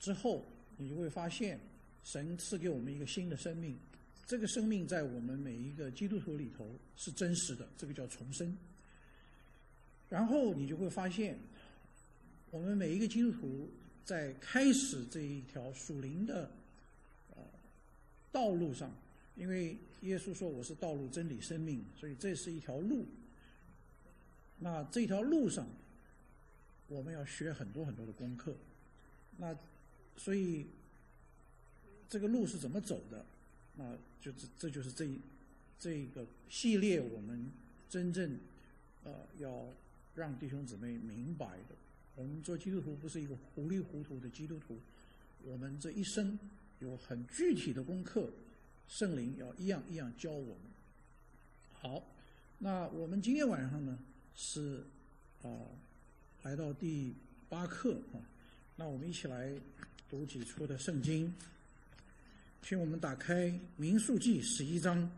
之后，你就会发现神赐给我们一个新的生命，这个生命在我们每一个基督徒里头是真实的，这个叫重生。然后你就会发现我们每一个基督徒在开始这一条属灵的道路上，因为耶稣说我是道路真理生命，所以这是一条路。那这条路上我们要学很多很多的功课，那所以这个路是怎么走的，那这就是这个系列我们真正要让弟兄姊妹明白的。我们做基督徒不是一个糊里糊涂的基督徒，我们这一生有很具体的功课，圣灵要一样一样教我们。好，那我们今天晚上呢是来到第8课啊，那我们一起来读几处的圣经。请我们打开民数记11章。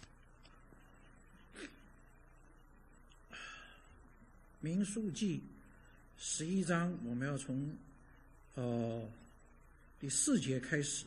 民数记11章，我们要从第4节开始。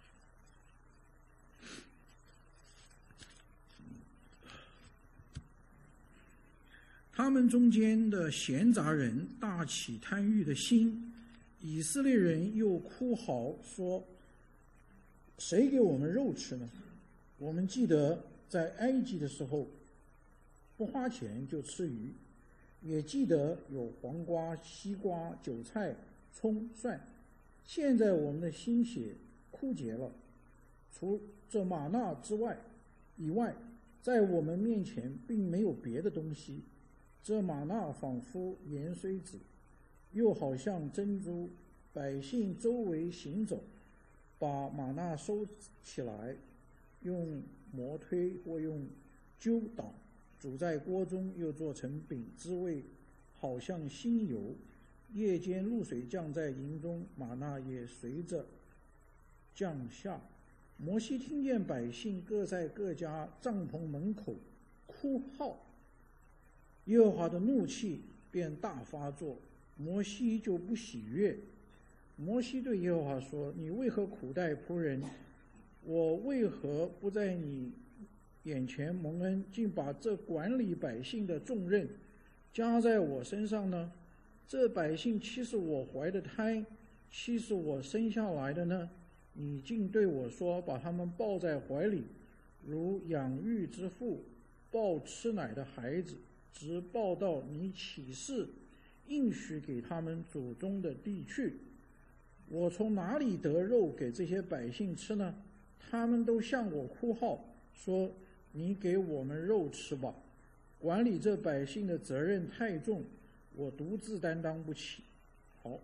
他们中间的闲杂人大起贪欲的心，以色列人又哭嚎说：谁给我们肉吃呢？我们记得在埃及的时候不花钱就吃鱼，也记得有黄瓜、西瓜、韭菜、葱、蒜。现在我们的心血枯竭了，除这玛纳以外，在我们面前并没有别的东西。这玛纳仿佛盐水子，又好像珍珠。百姓周围行走，把玛纳收起来，用磨推或用揪捣，煮在锅中，又做成饼，滋味好像新油。夜间露水降在营中，玛纳也随着降下。摩西听见百姓各在各家帐篷门口哭号，耶和华的怒气便大发作，摩西就不喜悦。摩西对耶和华说：你为何苦待仆人？我为何不在你眼前蒙恩，竟把这管理百姓的重任加在我身上呢？这百姓岂是我怀的胎，岂是我生下来的呢？你竟对我说，把他们抱在怀里，如养育之父抱吃奶的孩子，直抱到你起誓应许给他们祖宗的地去。我从哪里得肉给这些百姓吃呢？他们都向我哭号，说：你给我们肉吃吧。管理这百姓的责任太重，我独自担当不起。好，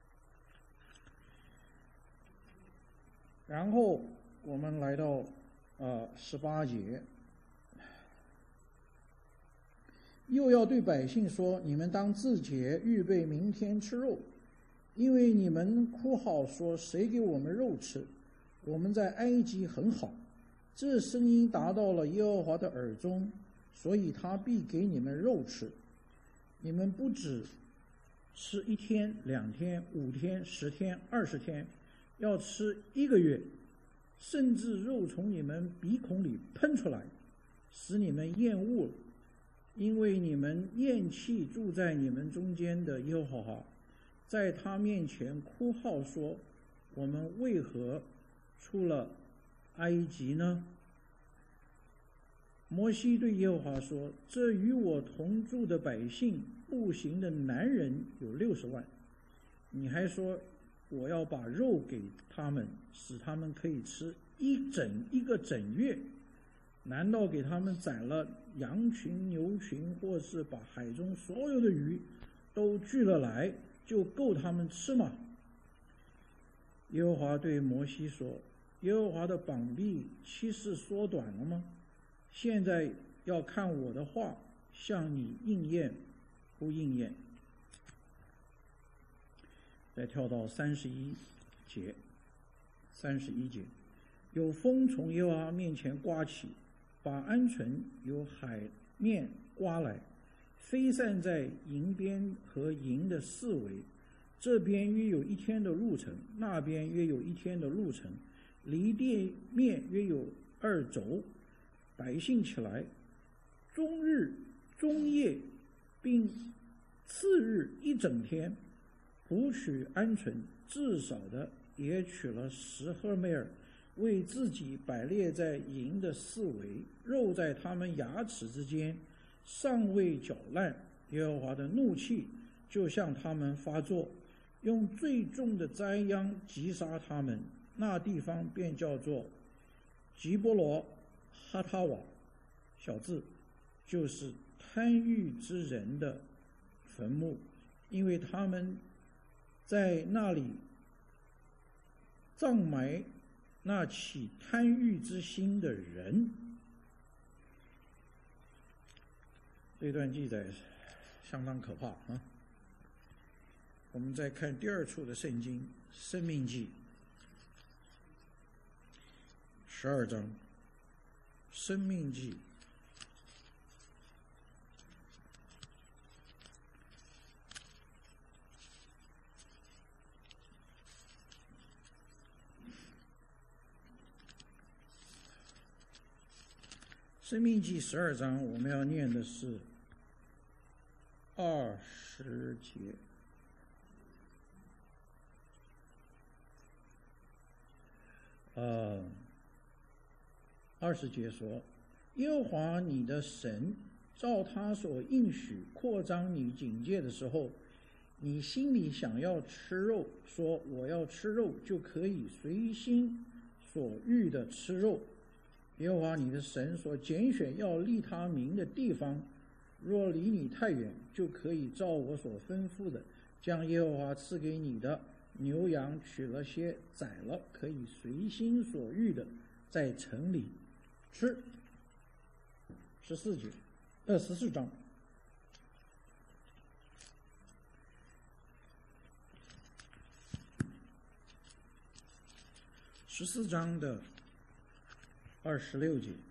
然后我们来到18节，又要对百姓说：你们当自洁，预备明天吃肉，因为你们哭号说：谁给我们肉吃？我们在埃及很好。这声音达到了耶和华的耳中，所以他必给你们肉吃。你们不只吃1天、2天、5天、10天、20天，要吃1个月，甚至肉从你们鼻孔里喷出来，使你们厌恶了。因为你们厌弃住在你们中间的耶和华，在他面前哭号说：我们为何出了埃及呢？摩西对耶和华说：这与我同住的百姓步行的男人有60万，你还说我要把肉给他们，使他们可以吃一个整月。难道给他们宰了羊群、牛群，或是把海中所有的鱼都聚了来，就够他们吃吗？耶和华对摩西说：耶和华的膀臂岂是缩短了吗？现在要看我的话向你应验不应验。再跳到31节，有风从耶和华面前刮起，把鹌鹑由海面刮来，飞散在营边和营的四围， 这边约有1天的路程，那边约有1天的路程，离地面约有2肘。百姓起来，终日终夜，并次日一整天，捕取鹌鹑，至少的也取了10赫梅尔，为自己摆列在营的四围，肉在他们牙齿之间，尚未搅烂。耶和华的怒气就向他们发作，用最重的灾殃击杀他们。那地方便叫做吉波罗哈塔瓦，小字，就是贪欲之人的坟墓，因为他们在那里葬埋那起贪欲之心的人。这段记载相当可怕啊！我们再看第2处的圣经，《申命记》12章，《申命记》申命记12章，我们要念的是20节。20节说：耶和华你的神照他所应许扩张你境界的时候，你心里想要吃肉，说我要吃肉，就可以随心所欲的吃肉。耶和华你的神所拣选要立他名的地方，若离你太远，就可以照我所吩咐的，将耶和华赐给你的牛羊取了些宰了，可以随心所欲的在城里吃。14章。14章的26节，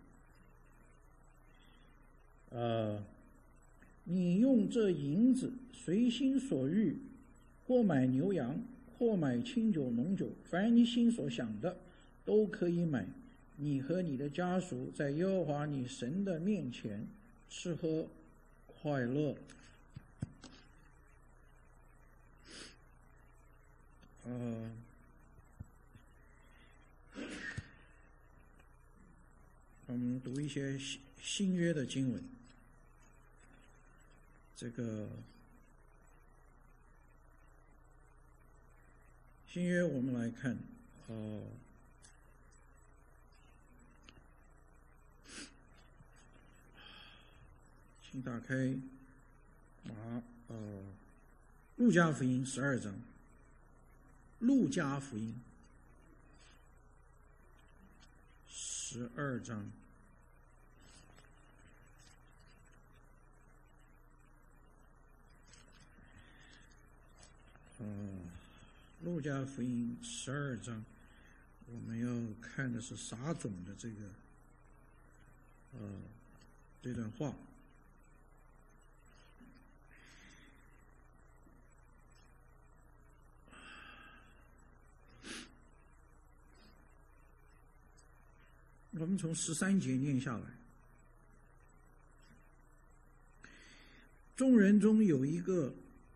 你用这银子随心所欲，或买牛羊，或买清酒浓酒，凡你心所想的都可以买。你和你的家属在耶和华你神的面前吃喝快乐。我们读一些新约的经文。这个新约我们来看，请打开路加福音12章，路加福音12章。路加福音12章，我们要看的是撒种的这段话。我们从13节念下来。众人中有一个，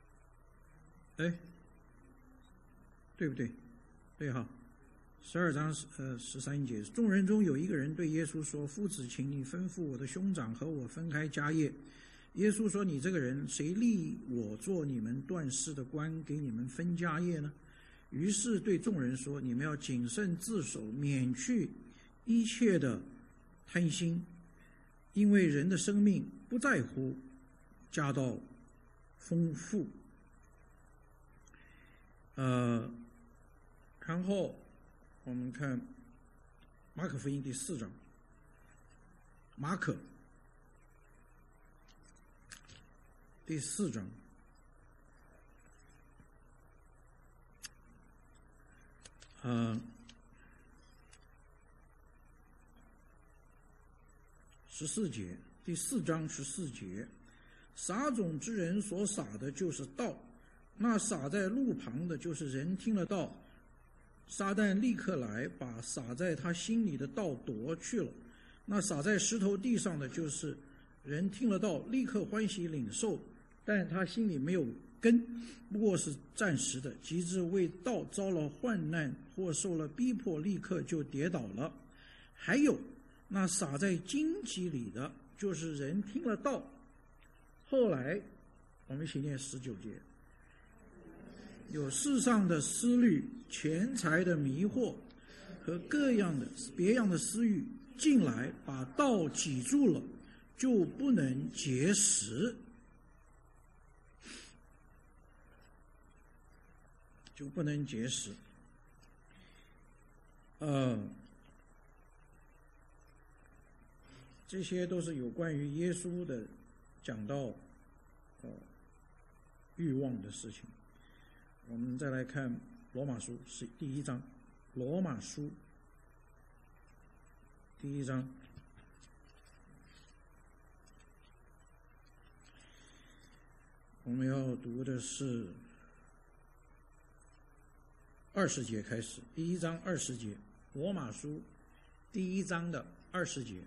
对不对？对哈，12章13节，众人中有一个人对耶稣说：“夫子，请你吩咐我的兄长和我分开家业。”耶稣说：“你这个人，谁立我做你们断事的官，给你们分家业呢？”于是对众人说：“你们要谨慎自守，免去一切的贪心，因为人的生命不在乎家道丰富。”然后我们看马可福音第4章，马可第4章。14节，第4章14节，撒种之人所撒的就是道， 那撒在路旁的，就是人听了道，撒旦立刻来，把撒在他心里的道夺去了。那撒在石头地上的，就是人听了道，立刻欢喜领受，但他心里没有根，不过是暂时的，及至为道遭了患难或受了逼迫，立刻就跌倒了。还有那撒在荆棘里的，就是人听了道，后来我们一起念19节，有世上的思虑、钱财的迷惑和各样的别样的私欲进来，把道挤住了，就不能结实，这些都是有关于耶稣的讲到欲望的事情。我们再来看罗马书是第1章，罗马书第1章我们要读的是20节开始，第1章20节，罗马书第1章的20节。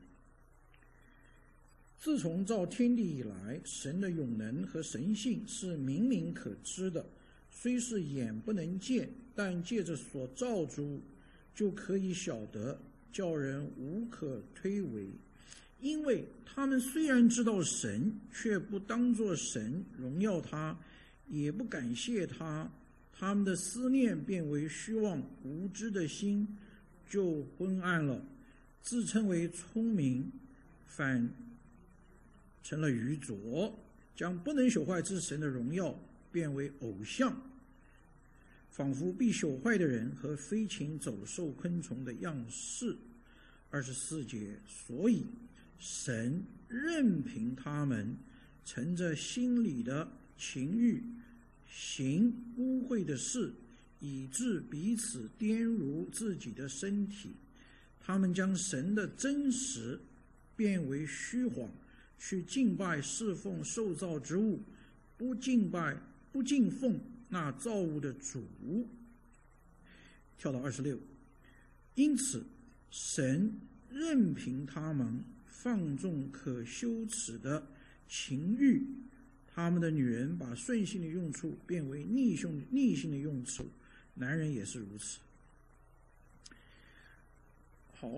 自从造天地以来，神的永能和神性是明明可知的，虽是眼不能见，但借着所造之物就可以晓得，叫人无可推诿。因为他们虽然知道神，却不当作神荣耀他，也不感谢他，他们的思念变为虚妄，无知的心就昏暗了，自称为聪明，反成了愚拙，将不能朽坏之神的荣耀变为偶像，仿佛必朽坏的人和飞禽走兽昆虫的样式。24节，所以神任凭他们乘着心里的情欲行污秽的事，以致彼此玷辱自己的身体。他们将神的真实变为虚谎，去敬拜侍奉受造之物，不敬奉那造物的主。跳到26，因此神任凭他们放纵可羞耻的情欲，他们的女人把顺性的用处变为逆性的用处，男人也是如此。好，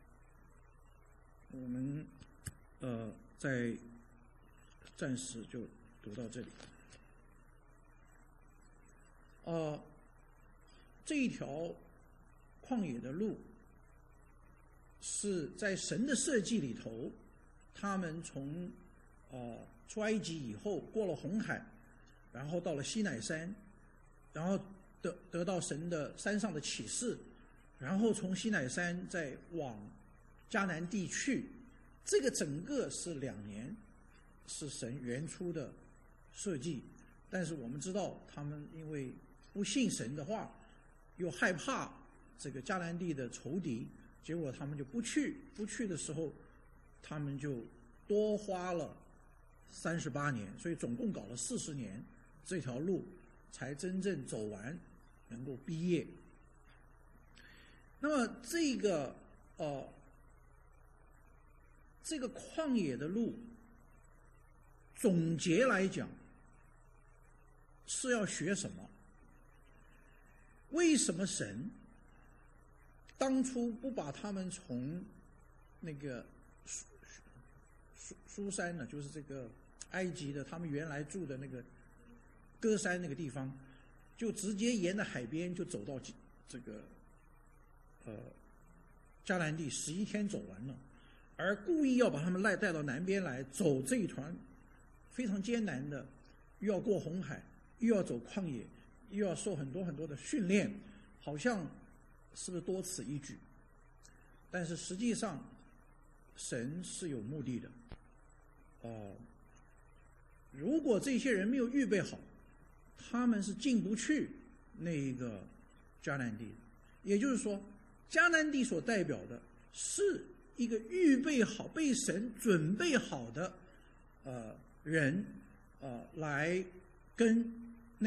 我们再暂时就读到这里。这一条旷野的路是在神的设计里头，他们从出埃及以后过了红海，然后到了西乃山，然后得到神的山上的启示，然后从西乃山再往迦南地去，这个整个是2年，是神原初的设计。但是我们知道他们因为不信神的话，又害怕这个迦南地的仇敌，结果他们就不去的时候，他们就多花了38年，所以总共搞了40年，这条路才真正走完，能够毕业。那么这个旷野的路，总结来讲是要学什么？为什么神当初不把他们从那个苏山呢，就是这个埃及的他们原来住的那个歌山那个地方，就直接沿着海边就走到这个迦南地，11天走完了，而故意要把他们带到南边来，走这一团非常艰难的，又要过红海，又要走旷野，又要受很多很多的训练，好像是不是多此一举？但是实际上神是有目的的。如果这些人没有预备好，他们是进不去那个迦南地的。也就是说，迦南地所代表的是一个预备好、被神准备好的人来跟那个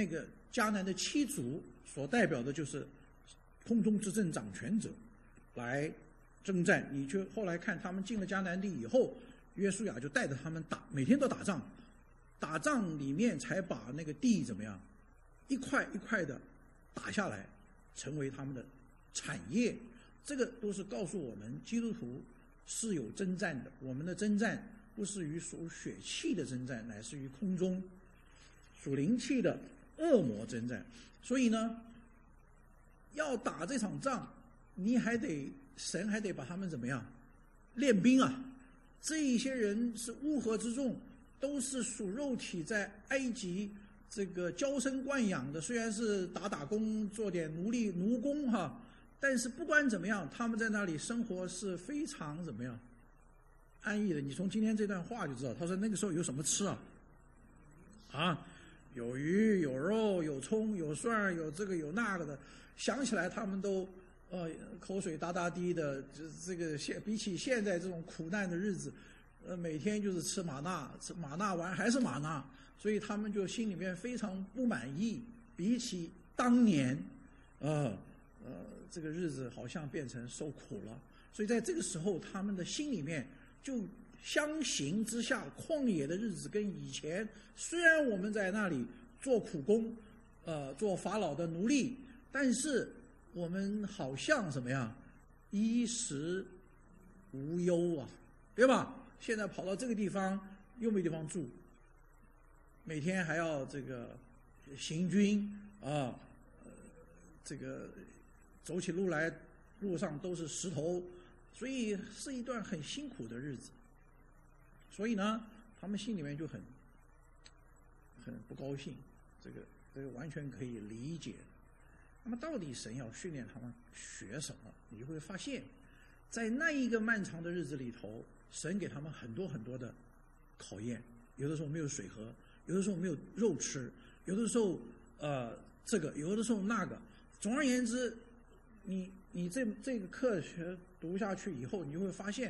迦南的七族所代表的就是空中之阵掌权者来征战。你就后来看他们进了迦南地以后，约书亚就带着他们打，每天都打仗，打仗里面才把那个地怎么样，一块一块的打下来，成为他们的产业。这个都是告诉我们，基督徒是有征战的。我们的征战不是于属血气的征战，乃是于空中属灵气的恶魔征战。所以呢，要打这场仗，神还得把他们怎么样练兵啊。这一些人是乌合之众，都是属肉体，在埃及这个娇生惯养的，虽然是打工做点奴工哈，但是不管怎么样，他们在那里生活是非常怎么样安逸的。你从今天这段话就知道，他说那个时候有什么吃啊，有鱼有肉有葱有蒜有这个有那个的，想起来他们都口水哒哒滴的。这个比起现在这种苦难的日子，每天就是吃玛纳完还是玛纳，所以他们就心里面非常不满意。比起当年这个日子好像变成受苦了。所以在这个时候，他们的心里面就相形之下，旷野的日子跟以前，虽然我们在那里做苦工，做法老的奴隶，但是我们好像什么呀，衣食无忧啊，对吧？现在跑到这个地方又没地方住，每天还要这个行军啊，这个走起路来路上都是石头，所以是一段很辛苦的日子。所以呢，他们心里面就很不高兴，这个完全可以理解。那么到底神要训练他们学什么？你会发现，在那一个漫长的日子里头，神给他们很多很多的考验。有的时候没有水喝，有的时候没有肉吃，有的时候这个，有的时候那个。总而言之，你这个课学读下去以后，你就会发现，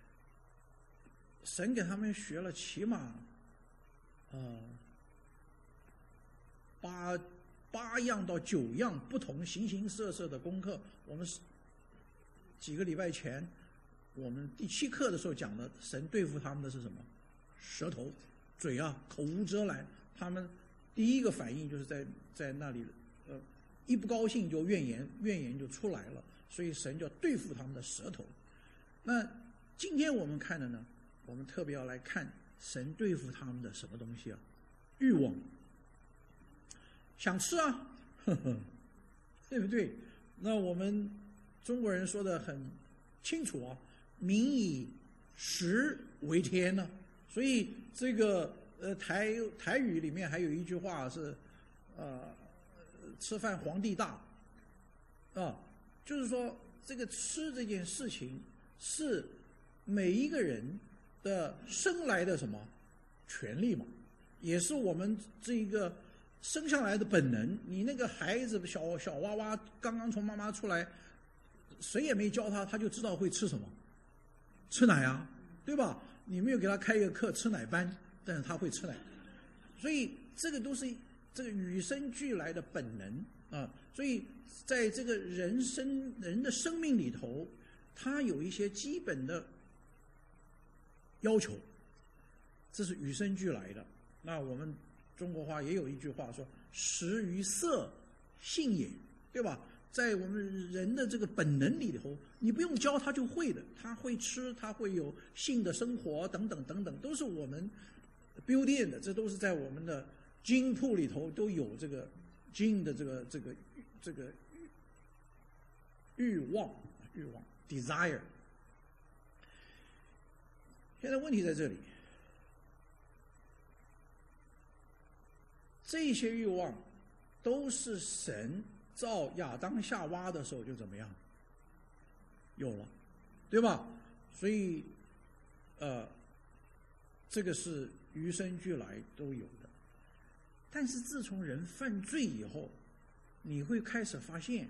神给他们学了起码八样到9样不同形形色色的功课。我们几个礼拜前我们第7课的时候讲的，神对付他们的是什么？舌头、嘴啊，口无遮拦。他们第一个反应就是在那里一不高兴就怨言就出来了，所以神就要对付他们的舌头。那今天我们看的呢，我们特别要来看神对付他们的什么东西啊？欲望。想吃啊，对不对？那我们中国人说的很清楚啊，民以食为天呢。所以这个台语里面还有一句话是吃饭皇帝大就是说这个吃这件事情是每一个人的生来的什么权利嘛，也是我们这一个生下来的本能。你那个孩子小娃娃刚刚从妈妈出来，谁也没教他就知道会吃什么，吃奶啊，对吧？你没有给他开一个课吃奶班，但是他会吃奶。所以这个都是这个与生俱来的本能所以在这个人的生命里头，他有一些基本的要求，这是与生俱来的。那我们中国话也有一句话说，食于色性也，对吧？在我们人的这个本能里头，你不用教他就会的，他会吃，他会有性的生活等等等等，都是我们 built in 的，这都是在我们的基因库里头都有这个基因的这个欲望 desire。 现在问题在这里，这些欲望都是神造亚当夏娃的时候就怎么样有了，对吧？所以这个是与生俱来都有的。但是自从人犯罪以后，你会开始发现，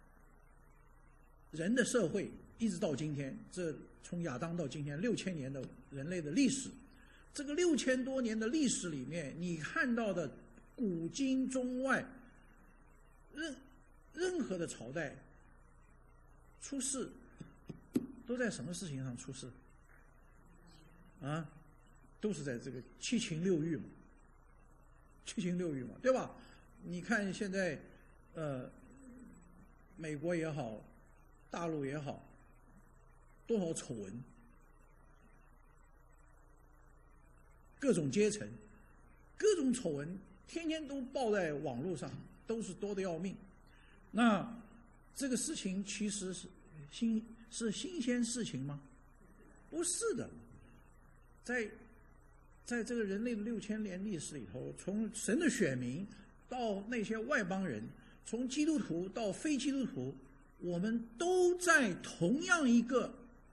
人的社会一直到今天，这从亚当到今天6000年的人类的历史，这个6000多年的历史里面，你看到的古今中外任何的朝代出事都在什么事情上出事啊？都是在这个七情六欲嘛，对吧？你看现在美国也好，大陆也好，多少丑闻，各种阶层，各种丑闻，天天都报在网络上，都是多得要命。那这个事情其实是新鲜事情吗？不是的，在这个人类的6000年历史里头，从神的选民到那些外邦人，从基督徒到非基督徒，我们都在同样一个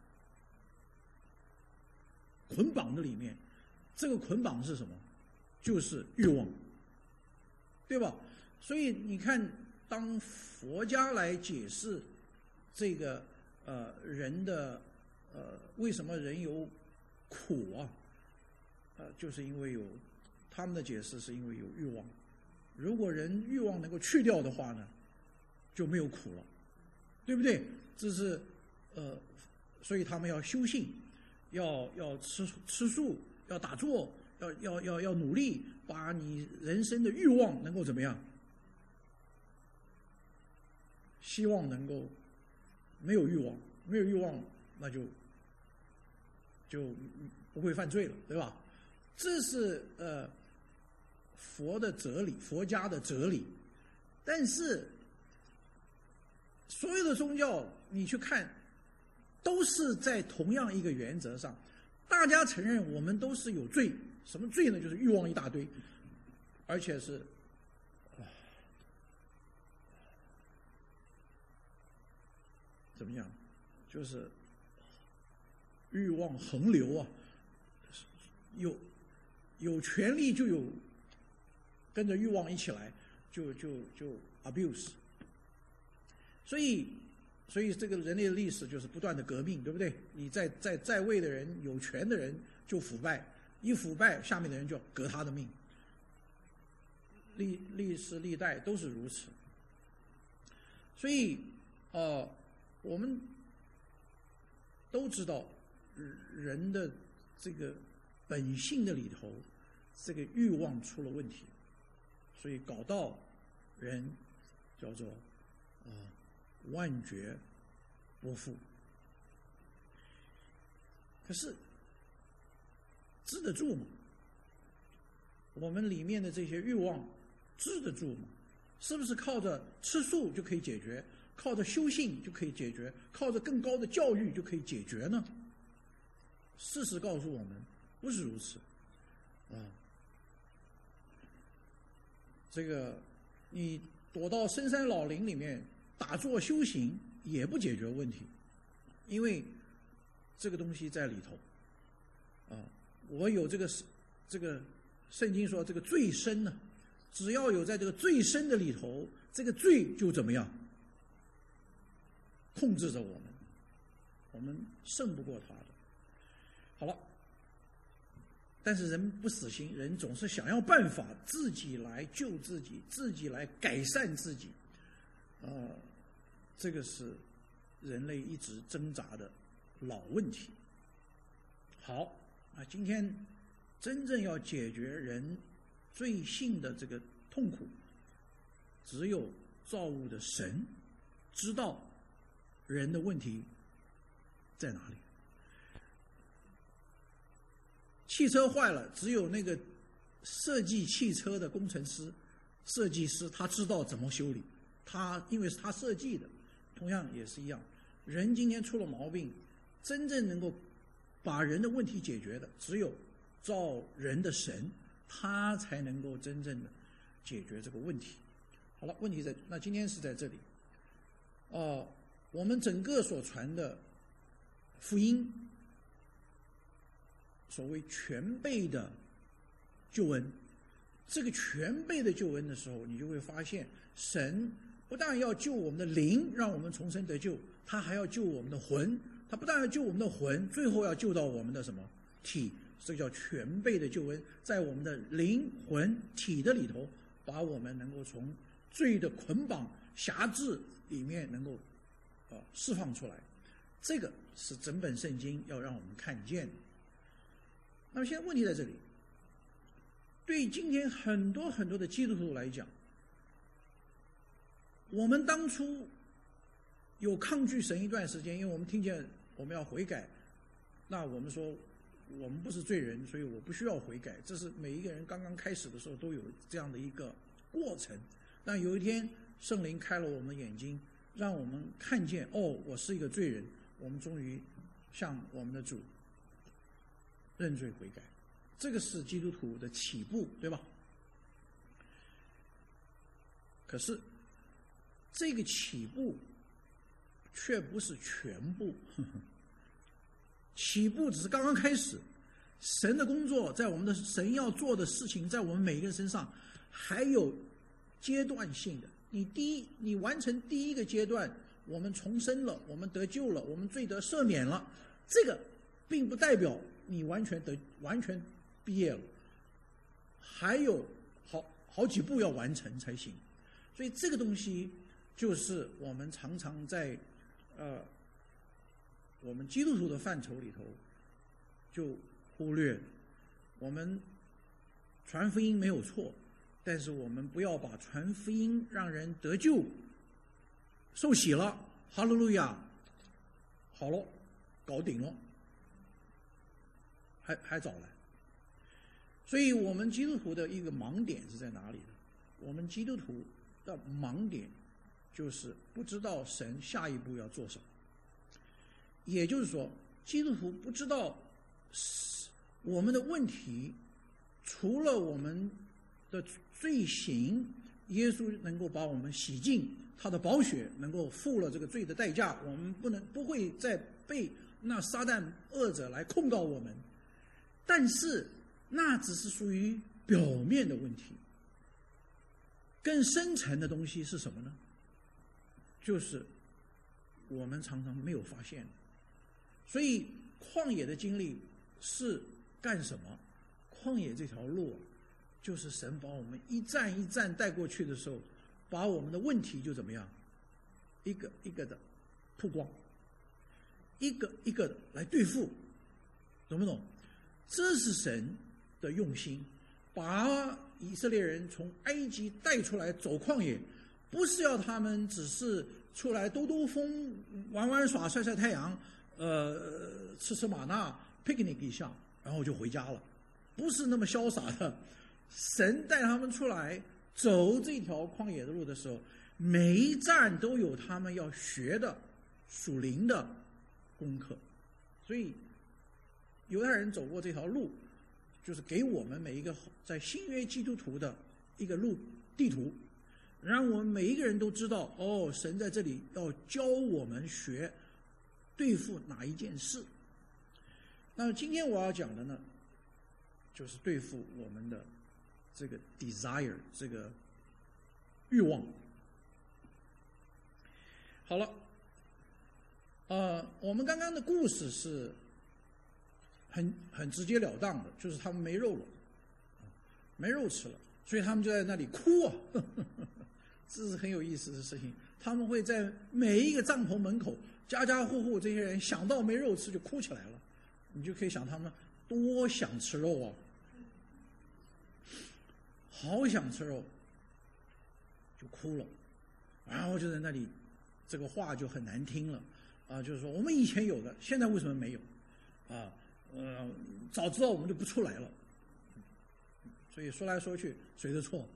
捆绑的里面。这个捆绑是什么？就是欲望，对吧？所以你看，当佛家来解释这个人的为什么人有苦啊？就是因为他们的解释是因为有欲望。如果人欲望能够去掉的话呢，就没有苦了，对不对？这是所以他们要修性，要吃素，要打坐，要努力，把你人生的欲望能够怎么样？希望能够没有欲望，那就不会犯罪了，对吧？这是佛的哲理，佛家的哲理。但是所有的宗教你去看，都是在同样一个原则上，大家承认我们都是有罪。什么罪呢？就是欲望一大堆，而且是怎么样？就是欲望横流啊，有权利就有跟着欲望一起来，就 abuse。所以这个人类的历史就是不断的革命，对不对？你在位的人，有权的人就腐败，一腐败，下面的人就革他的命。历史历代都是如此。所以我们都知道人的这个本性的里头，这个欲望出了问题，所以搞到人叫做万劫不复。可是治得住吗？我们里面的这些欲望治得住吗？是不是靠着吃素就可以解决？靠着修性就可以解决？靠着更高的教育就可以解决呢？事实告诉我们，不是如此。这个你躲到深山老林里面打坐修行也不解决问题，因为这个东西在里头。我有这个圣经说这个罪深呢，只要有在这个罪深的里头，这个罪就怎么样？控制着我们胜不过他的。好了，但是人不死心，人总是想要办法自己来救自己，自己来改善自己。这个是人类一直挣扎的老问题。好，今天真正要解决人罪性的这个痛苦，只有造物的神知道人的问题在哪里。汽车坏了，只有那个设计汽车的工程师、设计师，他知道怎么修理。因为是他设计的，同样也是一样。人今天出了毛病，真正能够把人的问题解决的，只有造人的神，他才能够真正的解决这个问题。好了，问题那今天是在这里。我们整个所传的福音，所谓全备的救恩，这个全备的救恩的时候，你就会发现，神不但要救我们的灵，让我们重生得救，他还要救我们的魂。他不但要救我们的魂，最后要救到我们的什么体？这个叫全备的救恩，在我们的灵魂体的里头，把我们能够从罪的捆绑辖制里面能够释放出来。这个是整本圣经要让我们看见的。那么现在问题在这里，对今天很多很多的基督徒来讲，我们当初有抗拒神一段时间，因为我们听见我们要悔改，那我们说我们不是罪人，所以我不需要悔改，这是每一个人刚刚开始的时候都有这样的一个过程。但有一天圣灵开了我们的眼睛，让我们看见，我是一个罪人，我们终于向我们的主认罪悔改。这个是基督徒的起步，对吧？可是这个起步却不是全部，起步只是刚刚开始。神的工作在我们的神要做的事情，在我们每一个人身上还有阶段性的。你完成第一个阶段，我们重生了，我们得救了，我们罪得赦免了，这个并不代表你完全毕业了，还有好几步要完成才行。所以这个东西就是我们常常在我们基督徒的范畴里头就忽略。我们传福音没有错，但是我们不要把传福音让人得救受洗了，哈利路亚，好了，搞定了，还早来。所以我们基督徒的一个盲点是在哪里呢？我们基督徒的盲点就是不知道神下一步要做什么。也就是说，基督徒不知道我们的问题，除了我们的罪行，耶稣能够把我们洗净，他的宝血能够付了这个罪的代价，我们不会再被那撒旦恶者来控告我们。但是那只是属于表面的问题，更深层的东西是什么呢？就是我们常常没有发现。所以旷野的经历是干什么？旷野这条路就是神把我们一站一站带过去的时候，把我们的问题就怎么样，一个一个的曝光，一个一个的来对付，懂不懂？这是神的用心，把以色列人从埃及带出来走旷野，不是要他们只是出来兜兜风、玩玩耍、晒晒太阳，吃吃玛纳 picnic 一下，然后就回家了，不是那么潇洒的。神带他们出来走这条旷野的路的时候，每一站都有他们要学的属灵的功课。所以犹太人走过这条路，就是给我们每一个在新约基督徒的一个路地图，让我们每一个人都知道，神在这里要教我们学对付哪一件事。那么今天我要讲的呢，就是对付我们的这个 desire， 这个欲望。好了，我们刚刚的故事是很直截了当的，就是他们没肉了，没肉吃了，所以他们就在那里哭啊，这是很有意思的事情。他们会在每一个帐篷门口，家家户户这些人想到没肉吃就哭起来了，你就可以想他们多想吃肉啊，好想吃肉，就哭了，然后就在那里，这个话就很难听了啊，就是说我们以前有的，现在为什么没有啊？早知道我们就不出来了。所以说来说去，谁的错？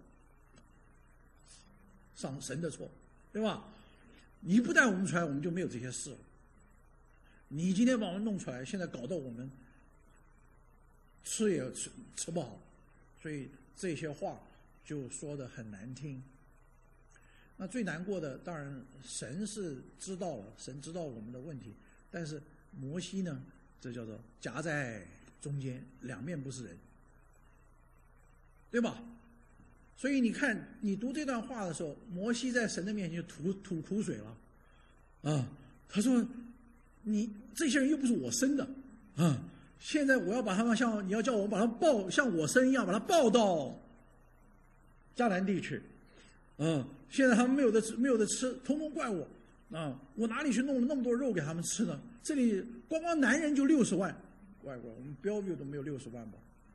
神的错，对吧？你不带我们出来，我们就没有这些事了。你今天把我们弄出来，现在搞得我们吃也吃不好，所以这些话就说得很难听。那最难过的，当然神是知道了，神知道我们的问题，但是摩西呢，这叫做夹在中间，两面不是人，对吧？所以你看，你读这段话的时候，摩西在神的面前就吐苦水了，啊，他说：“你这些人又不是我生的，啊，现在我要把他们你要叫我把他们像我生一样，把他抱到迦南地去， 现在他们没有的吃，通通怪我啊！我哪里去弄了那么多肉给他们吃呢？这里光男人就60万，怪我们标都没有60万吧？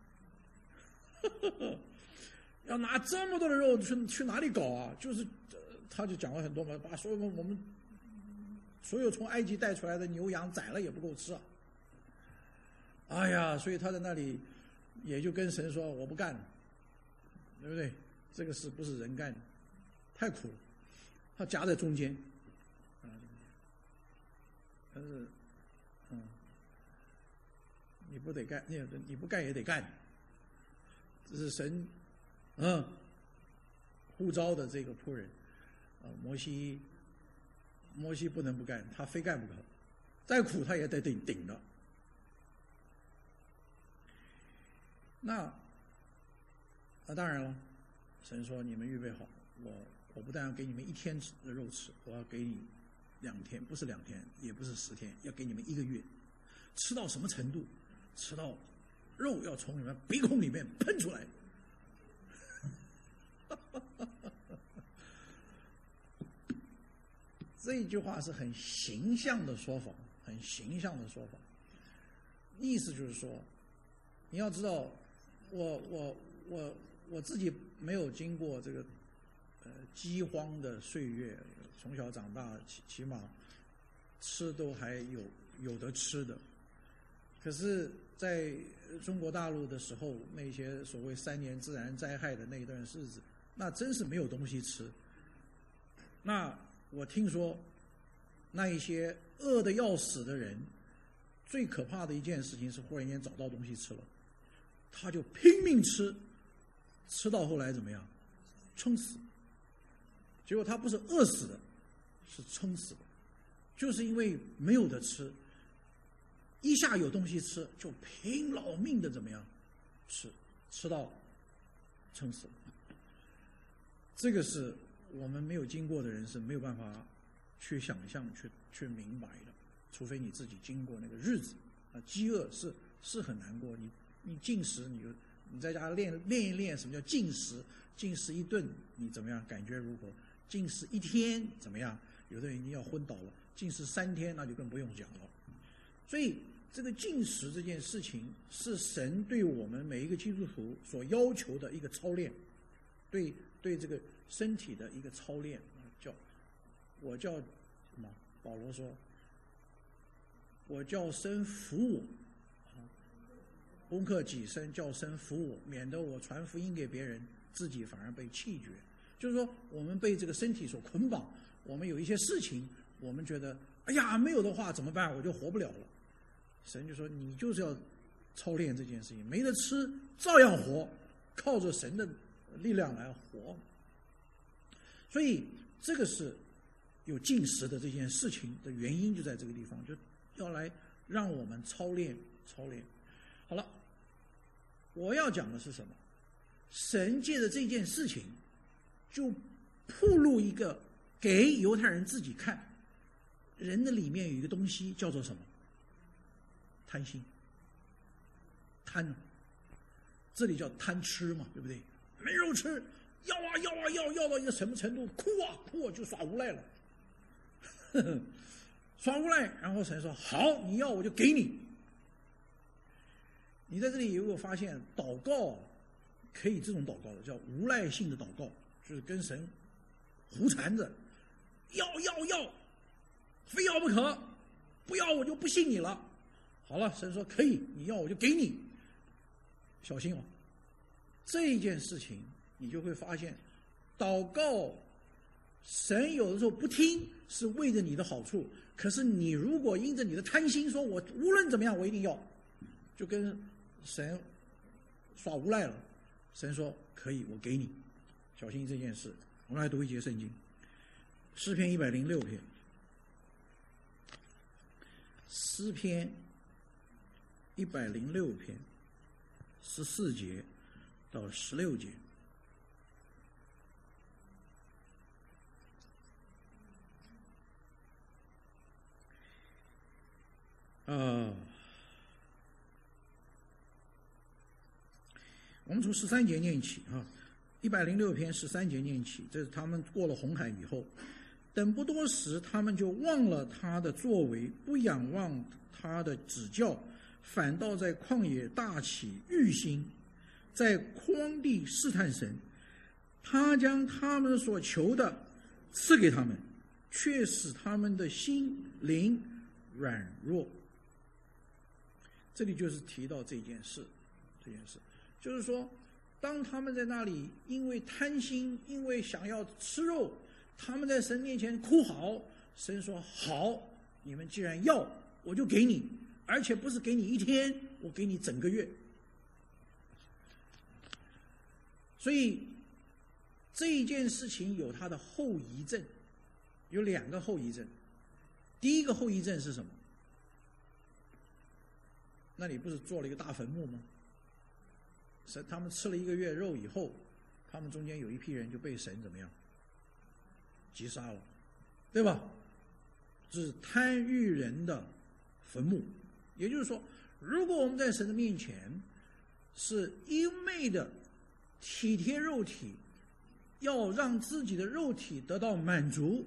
要拿这么多的肉去哪里搞啊？就是他就讲了很多嘛，把我们所有从埃及带出来的牛羊宰了也不够吃啊！哎呀，所以他在那里也就跟神说我不干了，对不对？这个事不是人干的，太苦了。他夹在中间，但是，你不得干，你不干也得干。这是神，呼召的这个仆人，摩西不能不干，他非干不可，再苦他也得顶的。那当然了，神说你们预备好，我不但要给你们1天的肉吃，我要给你2天，不是2天，也不是10天，要给你们1个月。吃到什么程度？吃到肉要从你们鼻孔里面喷出来。这一句话是很形象的说法，很形象的说法。意思就是说，你要知道，我自己没有经过这个饥荒的岁月，从小长大，起码吃都还有得吃的。可是在中国大陆的时候，那些所谓3年自然灾害的那一段日子，那真是没有东西吃。那我听说，那一些饿得要死的人，最可怕的一件事情是忽然间找到东西吃了，他就拼命吃，吃到后来怎么样？撑死。结果他不是饿死的，是撑死的，就是因为没有得吃，一下有东西吃，就拼老命的怎么样吃到撑死了。这个是我们没有经过的人是没有办法去想象、去明白的，除非你自己经过那个日子。饥饿是很难过。你进食，你在家练一练什么叫进食，进食1顿你怎么样？感觉如何？进食1天怎么样？有的人已经要昏倒了。进食3天那就更不用讲了。所以这个进食这件事情是神对我们每一个基督徒所要求的一个操练，对这个身体的一个操练。我叫什么？保罗说，我叫神服我，攻克己身，叫神服我，免得我传福音给别人，自己反而被弃绝。就是说，我们被这个身体所捆绑，我们有一些事情，我们觉得，哎呀，没有的话怎么办？我就活不了了。神就说，你就是要操练这件事情，没得吃照样活，靠着神的力量来活。所以这个是有进食的这件事情的原因，就在这个地方，就要来让我们操练。好了，我要讲的是什么？神借着这件事情，就暴露一个给犹太人自己看，人的里面有一个东西叫做什么？贪心，贪，这里叫贪吃嘛，对不对？没肉吃，要到一个什么程度，哭啊就耍无赖了。耍无赖，然后神说好，你要我就给你。你在这里有没有发现，祷告可以这种祷告的，叫无赖性的祷告，就是跟神胡缠着，要，非要不可，不要我就不信你了。好了，神说可以，你要我就给你。小心哦，这一件事情你就会发现，祷告神有的时候不听是为着你的好处，可是你如果因着你的贪心说我无论怎么样我一定要，就跟神耍无赖了。神说可以，我给你。小心这件事。我们来读一节圣经，诗篇106篇，诗篇106篇14节到16节。我们从13节念起啊。 106篇13节念起，这是他们过了红海以后，等不多时，他们就忘了他的作为，不仰望他的指教，反倒在旷野大起欲心，在荒地试探神。他将他们所求的赐给他们，却使他们的心灵软弱。这里就是提到这件事就是说，当他们在那里因为贪心，因为想要吃肉，他们在神面前哭嚎，神说好，你们既然要，我就给你，而且不是给你1天，我给你整个月。所以这一件事情有它的后遗症，有2个后遗症。第一个后遗症是什么？那里不是做了一个大坟墓吗？他们吃了1个月肉以后，他们中间有一批人就被神怎么样？击杀了，对吧？这是贪欲人的坟墓。也就是说，如果我们在神的面前是一昧的体贴肉体，要让自己的肉体得到满足，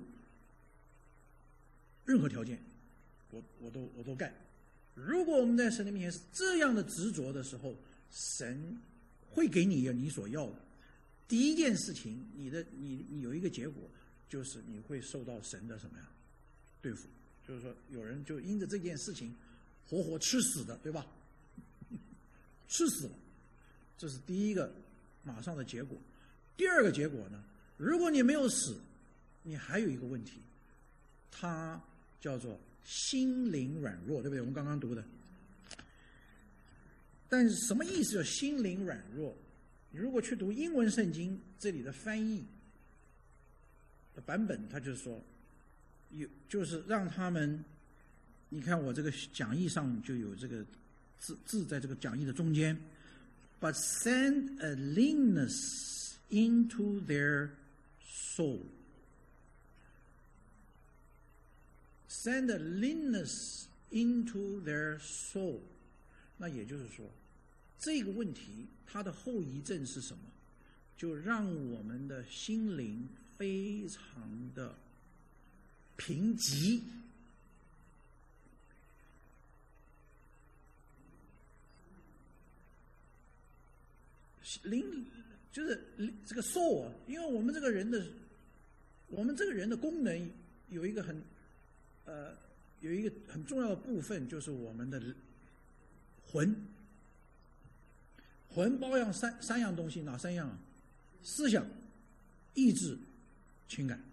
任何条件我都干。如果我们在神的面前是这样的执着的时候，神会给你你所要的。第一件事情，你有一个结果，就是你会受到神的什么呀？对付。就是说，有人就因着这件事情活活吃死的，对吧？吃死了，这是第一个马上的结果。第二个结果呢，如果你没有死，你还有一个问题，它叫做心灵软弱，对不对？我们刚刚读的。但是什么意思叫心灵软弱？你如果去读英文圣经这里的翻译的版本，它就是说，就是让他们，你看我这个讲义上就有这个字在这个讲义的中间 ，but send a leanness into their soul. Send a leanness into their soul. 那也就是说，这个问题它的后遗症是什么？就让我们的心灵非常的贫瘠。就是这个 soul 啊，因为我们这个人的功能有一个很重要的部分，就是我们的魂包养三样东西，哪3样啊？思想、意志、情感。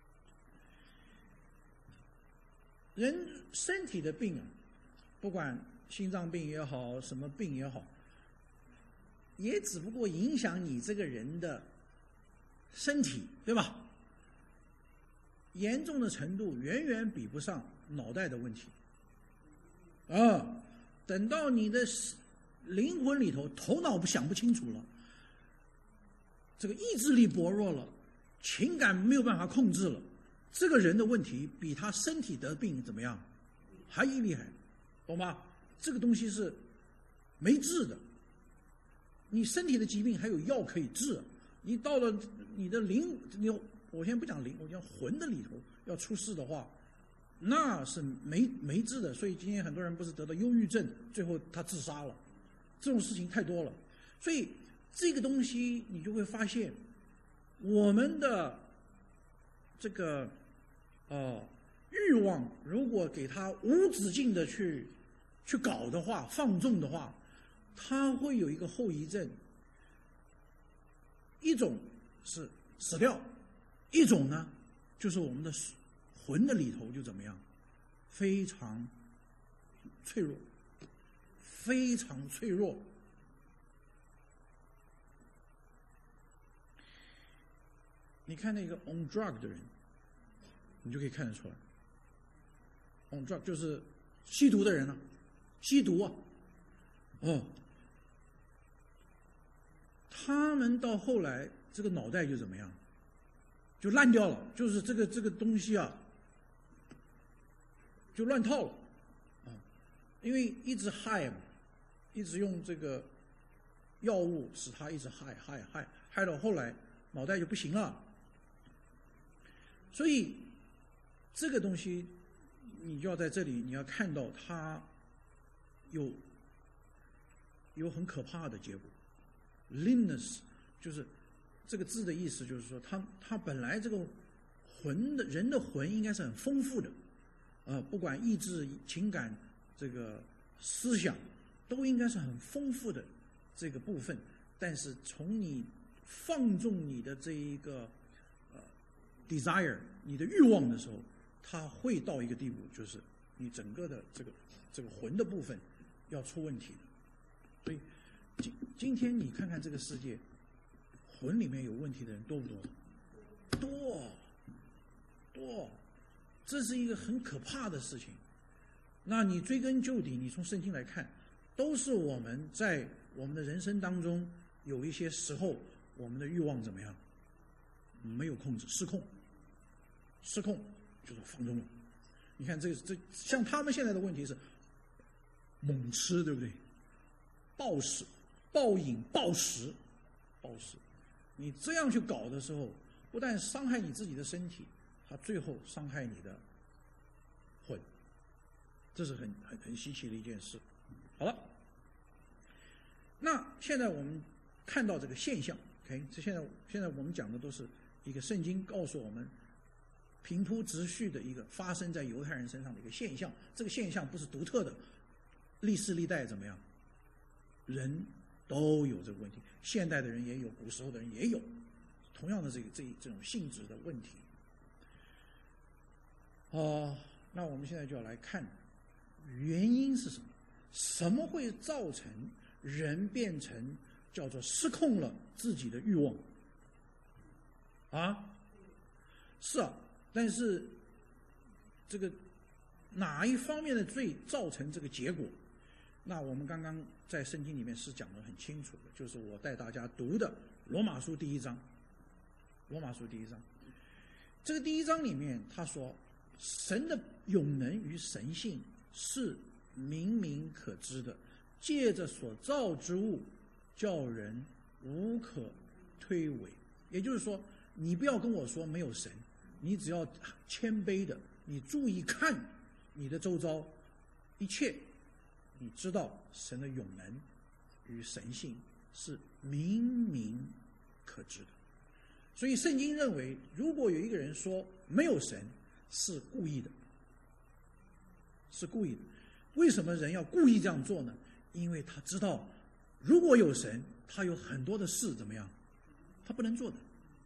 人身体的病啊，不管心脏病也好，什么病也好，也只不过影响你这个人的身体，对吧？严重的程度远远比不上脑袋的问题啊！等到你的灵魂里头，头脑想不清楚了，这个意志力薄弱了，情感没有办法控制了，这个人的问题比他身体得病怎么样还厉害，懂吗？这个东西是没治的。你身体的疾病还有药可以治，你到了你的我先不讲灵，我讲魂的里头要出事的话，那是没治的。所以今天很多人不是得到忧郁症，最后他自杀了，这种事情太多了。所以这个东西你就会发现，我们的这个欲望，如果给它无止境的去搞的话，放纵的话，它会有一个后遗症。一种是死掉，一种呢，就是我们的魂的里头就怎么样，非常脆弱，非常脆弱。你看那个 on drug 的人，你就可以看得出来 ，on drug 就是吸毒的人啊，吸毒啊，他们到后来这个脑袋就怎么样，就烂掉了，就是这个东西啊，就乱套了啊，因为一直 high 嘛，一直用这个药物使他一直 high 害到后来脑袋就不行了。所以这个东西你就要在这里你要看到它有很可怕的结果。leanness 就是这个字的意思，就是说他本来这个人的魂应该是很丰富的，不管意志、情感、这个思想，都应该是很丰富的这个部分。但是从你放纵你的这一个desire， 你的欲望的时候，它会到一个地步，就是你整个的这个魂的部分要出问题的。所以今天你看看这个世界，魂里面有问题的人多不多？多，这是一个很可怕的事情。那你追根究底，你从圣经来看，都是我们在我们的人生当中有一些时候，我们的欲望怎么样？没有控制，失控就是放纵了。你看这像他们现在的问题是猛吃，对不对？暴食、暴饮、暴食，你这样去搞的时候，不但伤害你自己的身体，它最后伤害你的魂，这是很稀奇的一件事。好了，那现在我们看到这个现象 ，OK， 现在我们讲的都是一个圣经告诉我们平铺直叙的一个发生在犹太人身上的一个现象。这个现象不是独特的，历世历代怎么样，人都有这个问题，现代的人也有，古时候的人也有同样的这种性质的问题。那我们现在就要来看原因是什么？什么会造成人变成叫做失控了自己的欲望？是啊，但是这个哪一方面的罪造成这个结果？那我们刚刚在圣经里面是讲得很清楚的，就是我带大家读的罗马书第一章。这个第一章里面他说，神的永能与神性是明明可知的，借着所造之物叫人无可推诿。也就是说，你不要跟我说没有神，你只要谦卑的，你注意看你的周遭一切，你知道神的永能与神性是明明可知的。所以圣经认为，如果有一个人说没有神，是故意的。为什么人要故意这样做呢？因为他知道，如果有神，他有很多的事怎么样，他不能做的。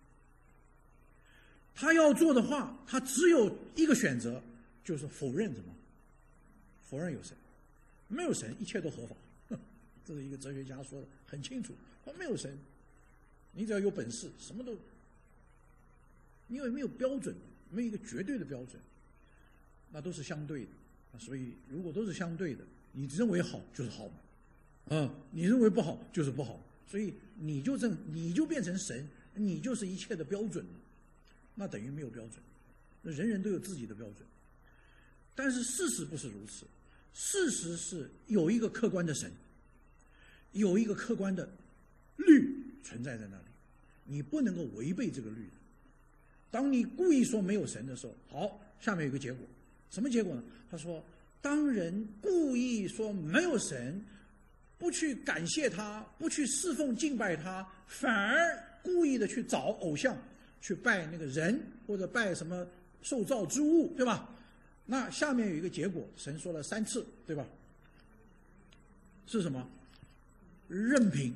他要做的话，他只有一个选择，就是否认什么？否认有神。没有神，一切都合法。这是一个哲学家说的很清楚。他没有神，你只要有本事，什么都，因为没有标准，没有一个绝对的标准，那都是相对的。所以如果都是相对的，你认为好就是好嘛，你认为不好就是不好，所以你就变成神，你就是一切的标准，那等于没有标准。人人都有自己的标准，但是事实不是如此。事实是有一个客观的神，有一个客观的律存在在那里，你不能够违背这个律的。当你故意说没有神的时候，好，下面有个结果，什么结果呢？他说，当人故意说没有神，不去感谢他，不去侍奉敬拜他，反而故意的去找偶像，去拜那个人，或者拜什么受造之物，对吧？那下面有一个结果，神说了3次，对吧？是什么？任凭。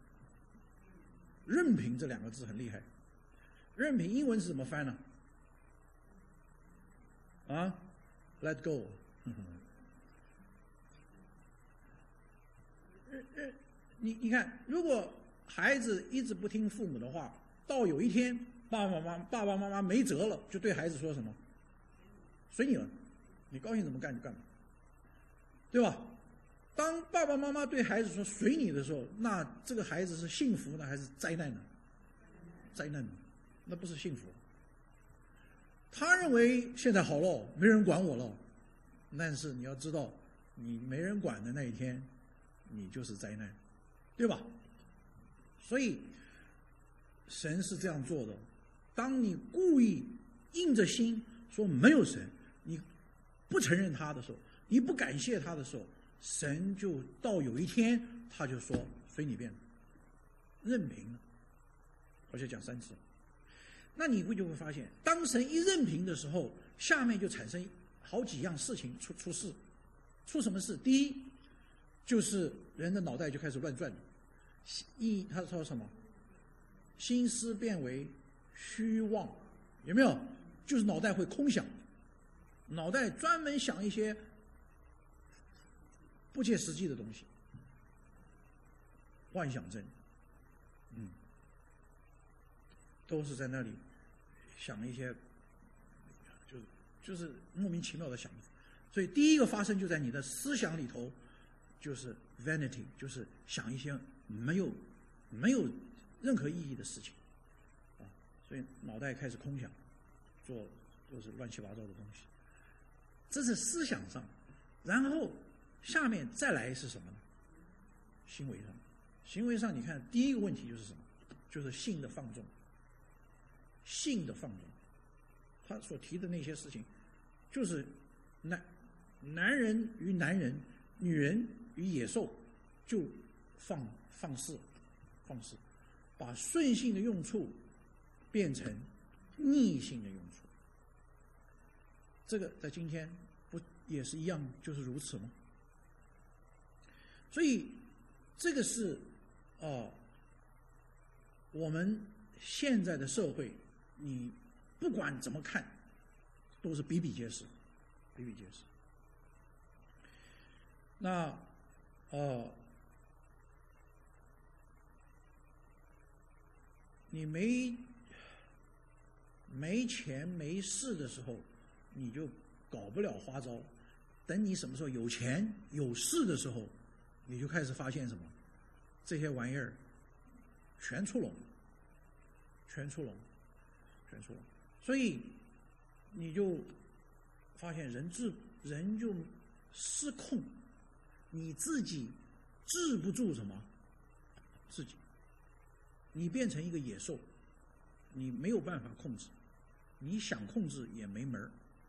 任凭这2个字很厉害。任凭英文是怎么翻呢？Let go。你看，如果孩子一直不听父母的话，到有一天爸爸妈妈没辙了，就对孩子说什么？随你了，你高兴怎么干就干嘛，对吧？当爸爸妈妈对孩子说随你的时候，那这个孩子是幸福呢还是灾难呢？灾难呢，那不是幸福。他认为现在好了，没人管我了，但是你要知道，你没人管的那一天，你就是灾难，对吧？所以神是这样做的。当你故意硬着心说没有神，你不承认他的时候，你不感谢他的时候，神就到有一天他就说随你便，任凭了，而且讲3次。那你就会发现，当神一任凭的时候，下面就产生好几样事情出事。出什么事？第一，就是人的脑袋就开始乱转了。他说什么？心思变为虚妄，有没有？就是脑袋会空想，脑袋专门想一些不切实际的东西，幻想症，都是在那里想一些，就是莫名其妙的想法。所以第一个发生就在你的思想里头，就是 vanity， 就是想一些没有任何意义的事情，所以脑袋开始空想，做都是乱七八糟的东西。这是思想上，然后下面再来是什么呢？行为上，行为上你看第一个问题就是什么？就是性的放纵。性的放纵，他所提的那些事情，就是男人与男人，女人与野兽，就放肆，把顺性的用处变成逆性的用处。这个在今天不也是一样，就是如此吗？所以这个是我们现在的社会，你不管怎么看，都是比比皆是。那你没钱没势的时候，你就搞不了花招。等你什么时候有钱有势的时候，你就开始发现什么？这些玩意儿全出笼。所以你就发现人就失控，你自己治不住什么自己，你变成一个野兽，你没有办法控制，你想控制也没门儿。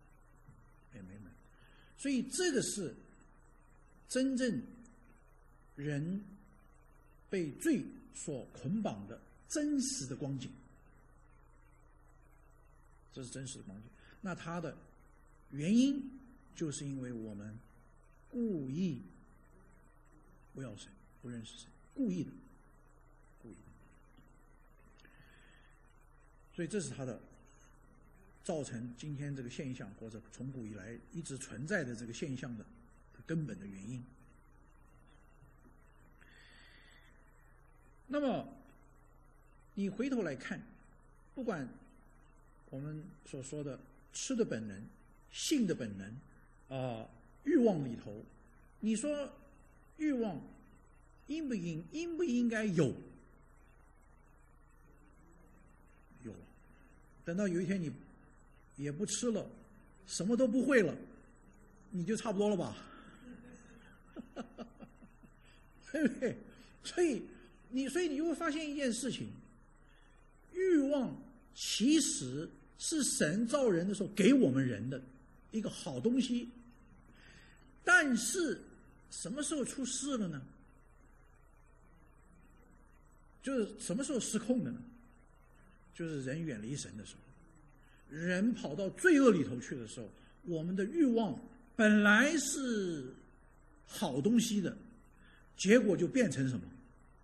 所以这个是真正人被罪所捆绑的真实的光景。这是真实的光景。那它的原因就是因为我们故意不要神，不认识神，故意的。所以这是它的造成今天这个现象，或者从古以来一直存在的这个现象的根本的原因。那么你回头来看，不管我们所说的吃的本能、性的本能欲望里头，你说欲望应不应该有？有。等到有一天你也不吃了，什么都不会了，你就差不多了吧？对不对？所以你就会发现一件事情，欲望其实是神造人的时候给我们人的一个好东西，但是什么时候出事了呢？就是什么时候失控的呢？就是人远离神的时候，人跑到罪恶里头去的时候，我们的欲望本来是好东西的，结果就变成什么？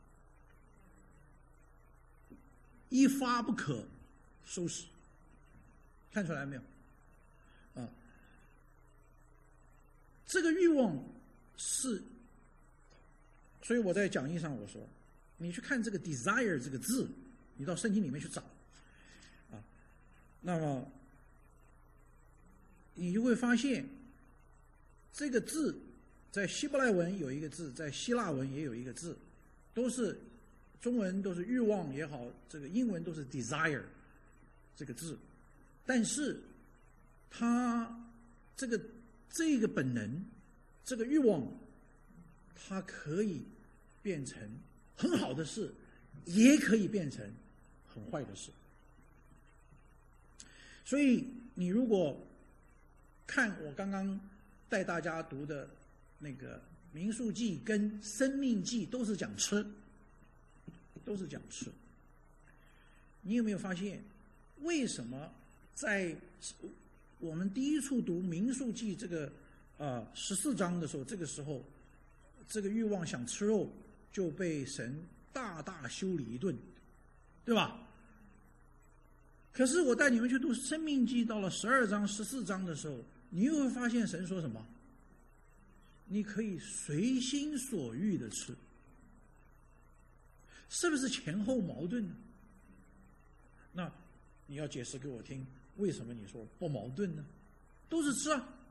一发不可收拾。看出来没有？这个欲望是，所以我在讲义上我说，你去看这个 desire 这个字，你到圣经里面去找，那么你就会发现，这个字在希伯来文有一个字，在希腊文也有一个字，都是中文都是欲望也好，这个英文都是 desire 这个字，但是它这个本能，这个欲望，它可以变成很好的事，也可以变成很很坏的事。所以你如果看我刚刚带大家读的那个民数记跟生命记，都是讲吃，都是讲吃。你有没有发现，为什么在我们第一处读民数记这个14章的时候，这个时候这个欲望想吃肉就被神大大修理一顿，对吧？可是我带你们去读生命记，到了12章14章的时候，你又会发现神说什么？你可以随心所欲的吃，是不是前后矛盾呢？那你要解释给我听，为什么你说不矛盾呢？都是吃啊。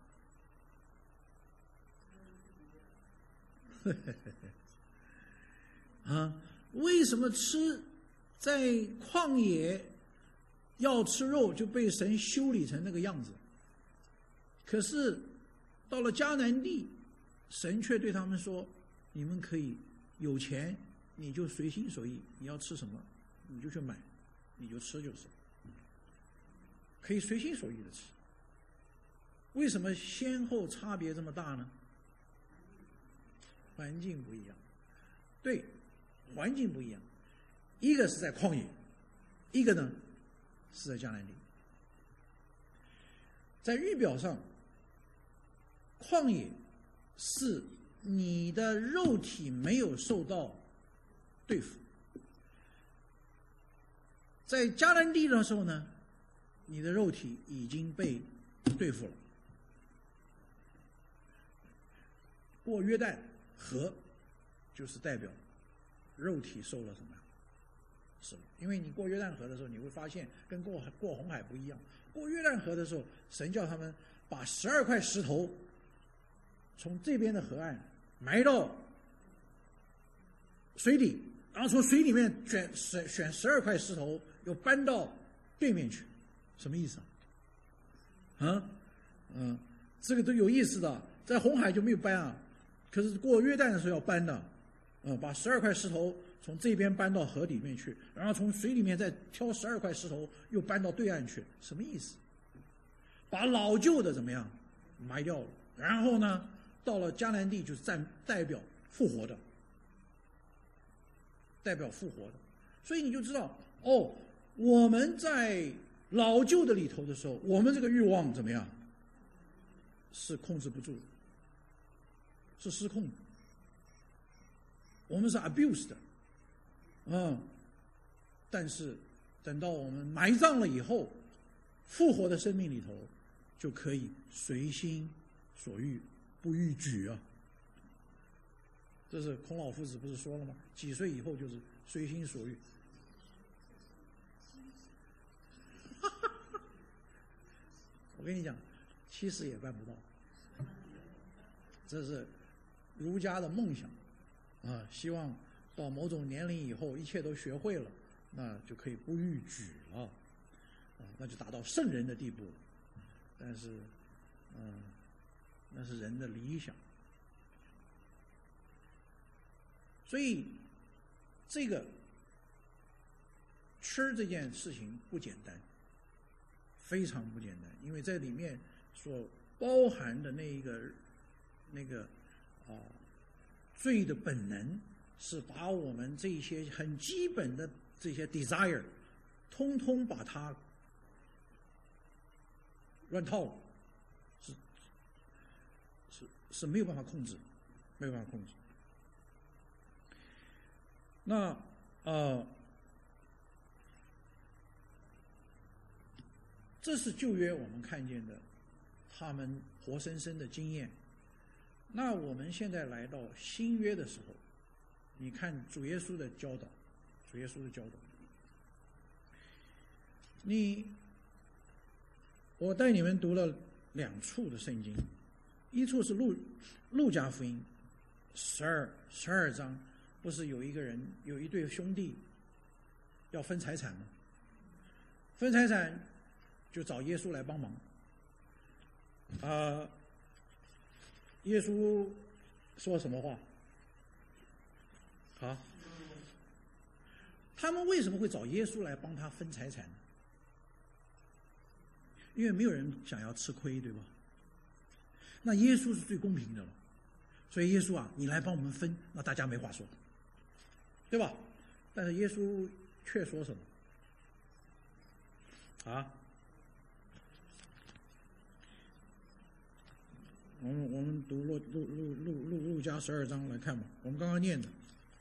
为什么吃在旷野要吃肉就被神修理成那个样子？可是到了迦南地，神却对他们说：你们可以有钱，你就随心所欲，你要吃什么你就去买，你就吃就是，可以随心所欲的吃。为什么先后差别这么大呢？环境不一样。对，环境不一样，一个是在旷野，一个呢是在迦南地。在预表上，旷野是你的肉体没有受到对付，在迦南地的时候呢，你的肉体已经被对付了。过约旦河就是代表肉体受了什么？是，因为你过约旦河的时候，你会发现跟过红海不一样。过约旦河的时候，神叫他们把12块石头从这边的河岸埋到水底，然后从水里面选12块石头，又搬到对面去，什么意思啊？这个都有意思的，在红海就没有搬啊，可是过约旦的时候要搬的，把12块石头从这边搬到河里面去，然后从水里面再挑12块石头又搬到对岸去，什么意思？把老旧的怎么样埋掉了，然后呢，到了迦南地就是代表复活的，代表复活的。所以你就知道，我们在老旧的里头的时候，我们这个欲望怎么样？是控制不住的，是失控的，我们是 abuse 的，但是等到我们埋葬了以后，复活的生命里头，就可以随心所欲，不逾矩啊。这是孔老夫子不是说了吗？几岁以后就是随心所欲。我跟你讲，70也办不到。这是儒家的梦想啊！希望到某种年龄以后，一切都学会了，那就可以不逾矩了，那就达到圣人的地步了。但是，那是人的理想。所以，这个吃这件事情不简单，非常不简单，因为在里面所包含的那个罪的本能，是把我们这些很基本的这些 desire， 通通把它乱套了，是没有办法控制，没有办法控制。那这是旧约我们看见的他们活生生的经验。那我们现在来到新约的时候，你看主耶稣的教导，我带你们读了2处的圣经，一处是路加福音12章，不是有一对兄弟要分财产吗？分财产就找耶稣来帮忙。耶稣说什么话？ 他们为什么会找耶稣来帮他分财产呢？因为没有人想要吃亏，对吧？那耶稣是最公平的了，所以耶稣啊，你来帮我们分，那大家没话说，对吧？但是耶稣却说什么？啊？我们读路加12章来看吧，我们刚刚念的，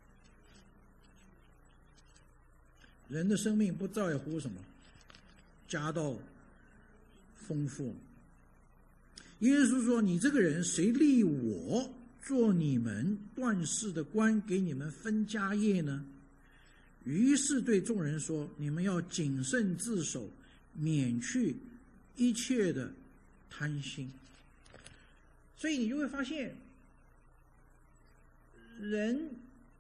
人的生命不在乎什么，家道丰富。耶稣说：“你这个人，谁立我做你们断事的官，给你们分家业呢？”于是对众人说：“你们要谨慎自守，免去一切的贪心。”所以你就会发现，人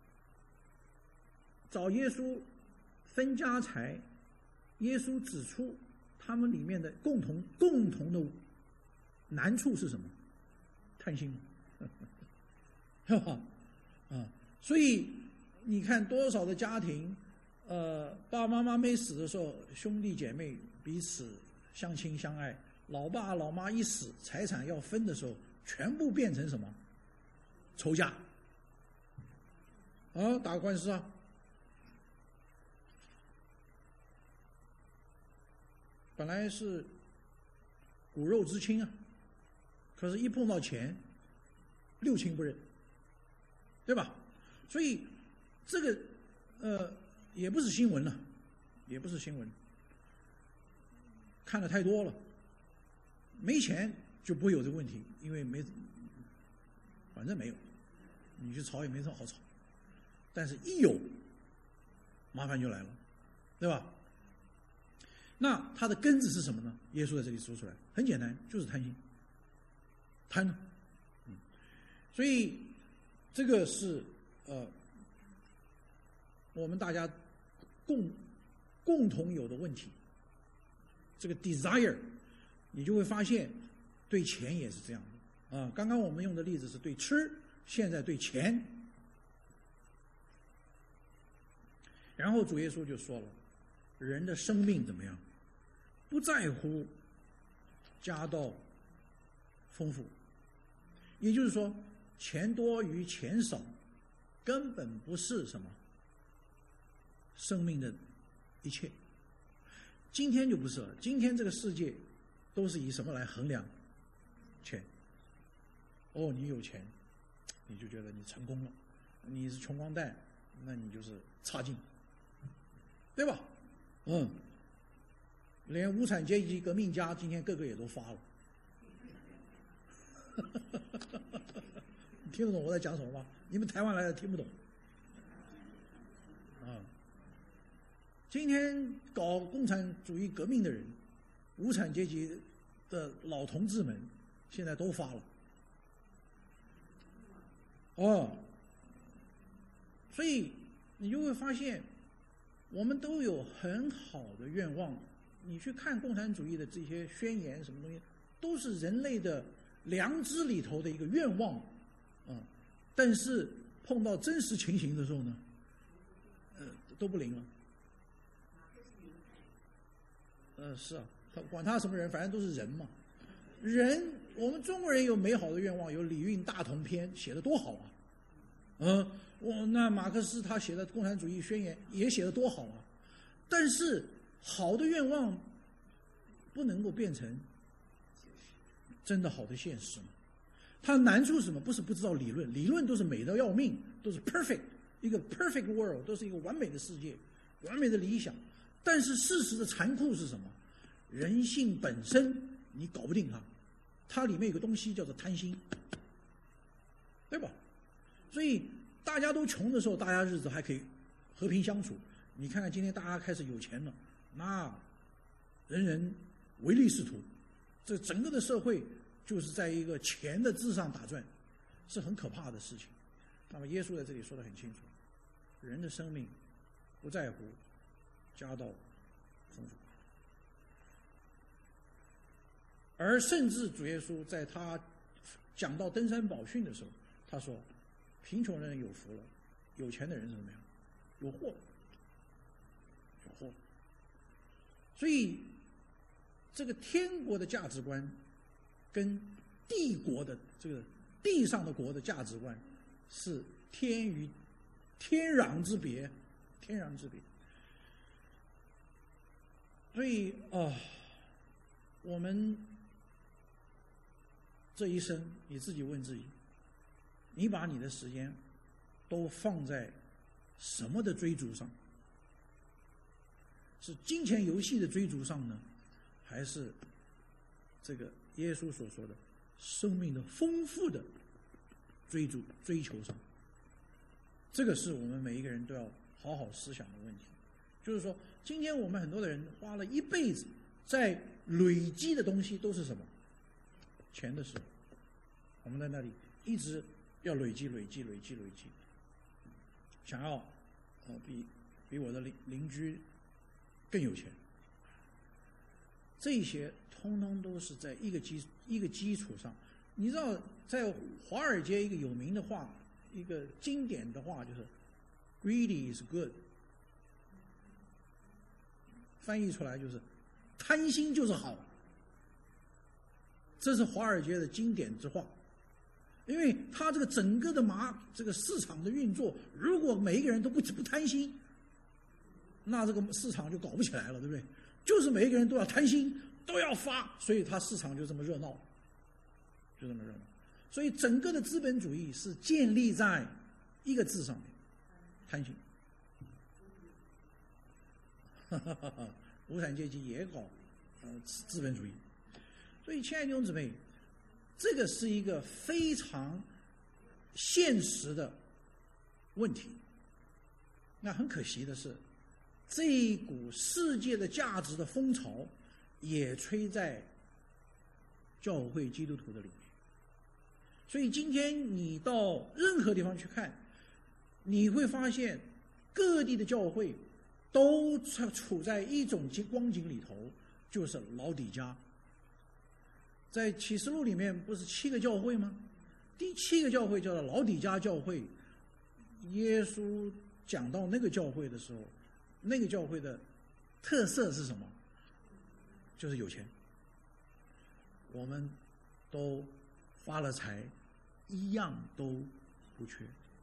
找耶稣分家财，耶稣指出他们里面的共同的难处是什么？贪心，是吧？所以你看多少的家庭，爸爸妈妈没死的时候，兄弟姐妹彼此相亲相爱；老爸老妈一死，财产要分的时候，全部变成什么？仇家，打官司啊！本来是骨肉之亲啊，可是一碰到钱，六亲不认，对吧？所以这个也不是新闻了，也不是新闻，看得太多了。没钱就不会有这个问题，因为反正没有，你去吵也没什么好吵。但是一有，麻烦就来了，对吧？那它的根子是什么呢？耶稣在这里说出来，很简单，就是贪心，贪。所以这个是我们大家共同有的问题。这个 desire， 你就会发现，对钱也是这样的刚刚我们用的例子是对吃，现在对钱。然后主耶稣就说了，人的生命怎么样？不在乎家道丰富，也就是说，钱多与钱少，根本不是什么生命的一切。今天就不是了，今天这个世界都是以什么来衡量？钱。你有钱，你就觉得你成功了；你是穷光蛋，那你就是差劲，对吧？连无产阶级革命家今天个个也都发了。你听得懂我在讲什么吗？你们台湾来的听不懂。今天搞共产主义革命的人，无产阶级的老同志们，现在都发了。所以你就会发现，我们都有很好的愿望。你去看共产主义的这些宣言，什么东西，都是人类的良知里头的一个愿望，但是碰到真实情形的时候呢，都不灵了。是啊，管他什么人，反正都是人嘛。人，我们中国人有美好的愿望，有《礼运大同篇》写得多好啊！那马克思他写的《共产主义宣言》也写得多好啊！但是好的愿望不能够变成真的好的现实嘛？它的难处是什么？不是不知道理论，理论都是美得要命，都是 perfect， 一个 perfect world， 都是一个完美的世界，完美的理想。但是事实的残酷是什么？人性本身你搞不定它里面有个东西叫做贪心，对吧？所以大家都穷的时候，大家日子还可以和平相处。你看看今天大家开始有钱了，那人人唯利是图，这整个的社会就是在一个钱的字上打转，是很可怕的事情。那么耶稣在这里说得很清楚，人的生命不在乎家道丰富，而甚至主耶稣在他讲到登山宝训的时候，他说贫穷人有福了，有钱的人是怎么样？有祸。 所获。所以，这个天国的价值观跟帝国的这个地上的国的价值观是天壤之别，天壤之别。所以我们这一生，你自己问自己，你把你的时间都放在什么的追逐上？是金钱游戏的追逐上呢，还是这个耶稣所说的生命的丰富的追求上？这个是我们每一个人都要好好思想的问题。就是说，今天我们很多的人花了一辈子在累积的东西都是什么？钱的事。我们在那里一直要累积，想要比我的邻居更有钱。这些通通都是在一个基础上。你知道，在华尔街一个有名的话，一个经典的话就是 "Greedy is good"， 翻译出来就是贪心就是好。这是华尔街的经典之话。因为他这个整个的这个市场的运作，如果每一个人都不贪心，那这个市场就搞不起来了，对不对？就是每一个人都要贪心，都要发，所以他市场就这么热闹，就这么热闹。所以整个的资本主义是建立在一个字上面，贪心。无产阶级也搞资本主义。所以，亲爱的弟兄姊妹，这个是一个非常现实的问题。那很可惜的是，这一股世界的价值的风潮也吹在教会基督徒的里面。所以今天你到任何地方去看，你会发现各地的教会都处在一种光景里头，就是老底嘉。在启示录里面不是7个教会吗？第7个教会叫做老底嘉教会。耶稣讲到那个教会的时候，那个教会的特色是什么？就是有钱。我们都发了财，一样都不缺。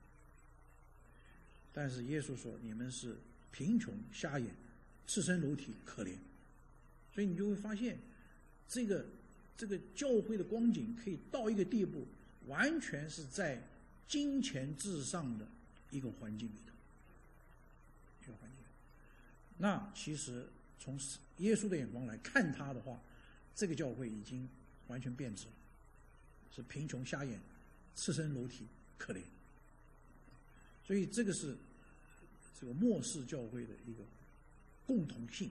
但是耶稣说，你们是贫穷、瞎眼、赤身裸体、可怜。所以你就会发现，这个教会的光景可以到一个地步，完全是在金钱至上的一个环境里头。这个环境，那其实从耶稣的眼光来看他的话，这个教会已经完全变质了，是贫穷、瞎眼、赤身裸体、可怜。所以这个是这个末世教会的一个共同性。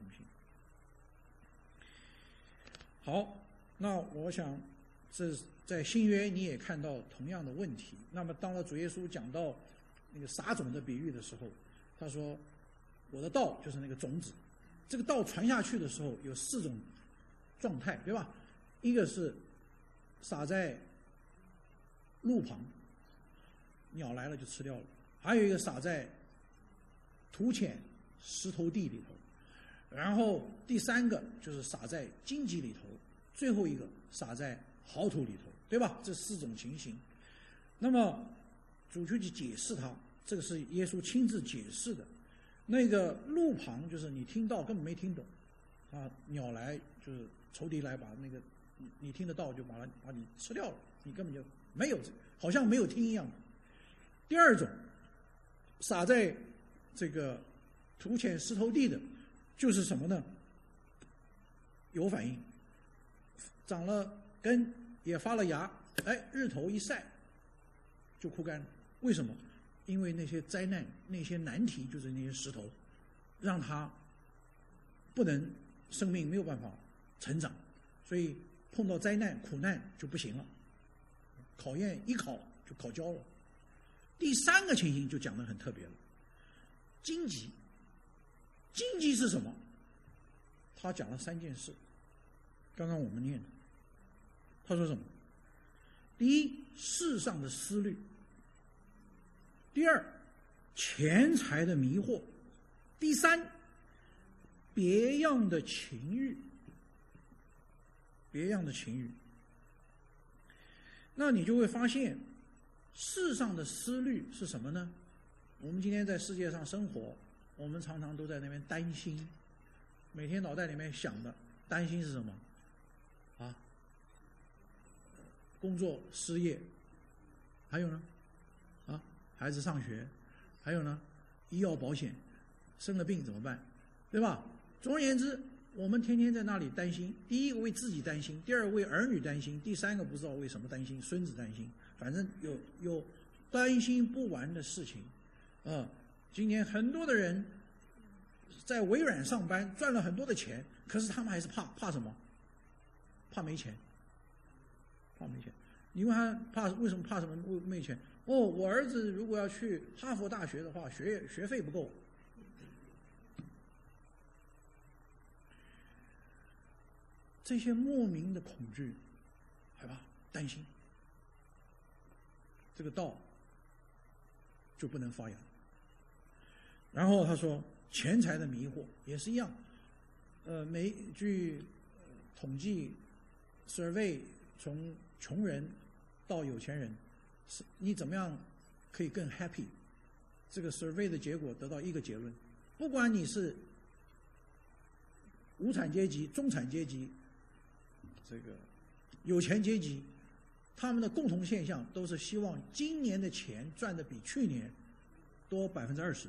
好，那我想这在新约你也看到同样的问题。那么当了主耶稣讲到那个撒种的比喻的时候，他说我的道就是那个种子，这个道传下去的时候有4种状态，对吧？一个是撒在路旁，鸟来了就吃掉了；还有一个撒在土浅石头地里头，然后第3个就是撒在荆棘里头，最后一个撒在好土里头，对吧？这4种情形。那么主就去解释它，这个是耶稣亲自解释的。那个路旁就是你听到根本没听懂啊，鸟来就是仇敌来把那个你听得到就把你吃掉了，你根本就没有，好像没有听一样的。第2种撒在这个土浅石头地的，就是什么呢？有反应，长了根，也发了芽，日头一晒就枯干了。为什么？因为那些灾难、那些难题，就是那些石头，让它不能生命没有办法成长，所以碰到灾难、苦难就不行了，考验一考就考焦了。第3个情形就讲得很特别了，荆棘。荆棘是什么？他讲了3件事，刚刚我们念的。他说什么？第1，世上的思虑；第2，钱财的迷惑；第3， 别样的情欲，别样的情欲。那你就会发现，世上的思虑是什么呢？我们今天在世界上生活，我们常常都在那边担心，每天脑袋里面想的担心是什么？啊，工作失业，还有呢，啊，孩子上学，还有呢，医药保险，生了病怎么办？对吧？总而言之，我们天天在那里担心，第一个为自己担心，第二个为儿女担心，第三个不知道为什么担心，孙子担心，反正有担心不完的事情。今年很多的人在微软上班，赚了很多的钱，可是他们还是怕什么？怕没钱，怕没钱。你问他为什么怕什么？没钱？我儿子如果要去哈佛大学的话，学费不够。这些莫名的恐惧、害怕、担心，这个道就不能发扬。然后他说，钱财的迷惑也是一样。据统计 survey， 从穷人到有钱人，你怎么样可以更 happy？ 这个 survey 的结果得到一个结论：不管你是无产阶级、中产阶级，这个有钱阶级，他们的共同现象都是希望今年的钱赚的比去年多20%，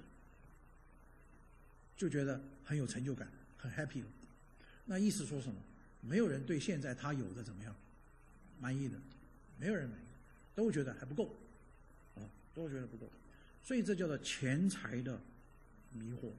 就觉得很有成就感，很 happy 了。那意思说什么？没有人对现在他有的怎么样满意的，没有人满意，都觉得还不够，都觉得不够。所以这叫做钱财的迷惑，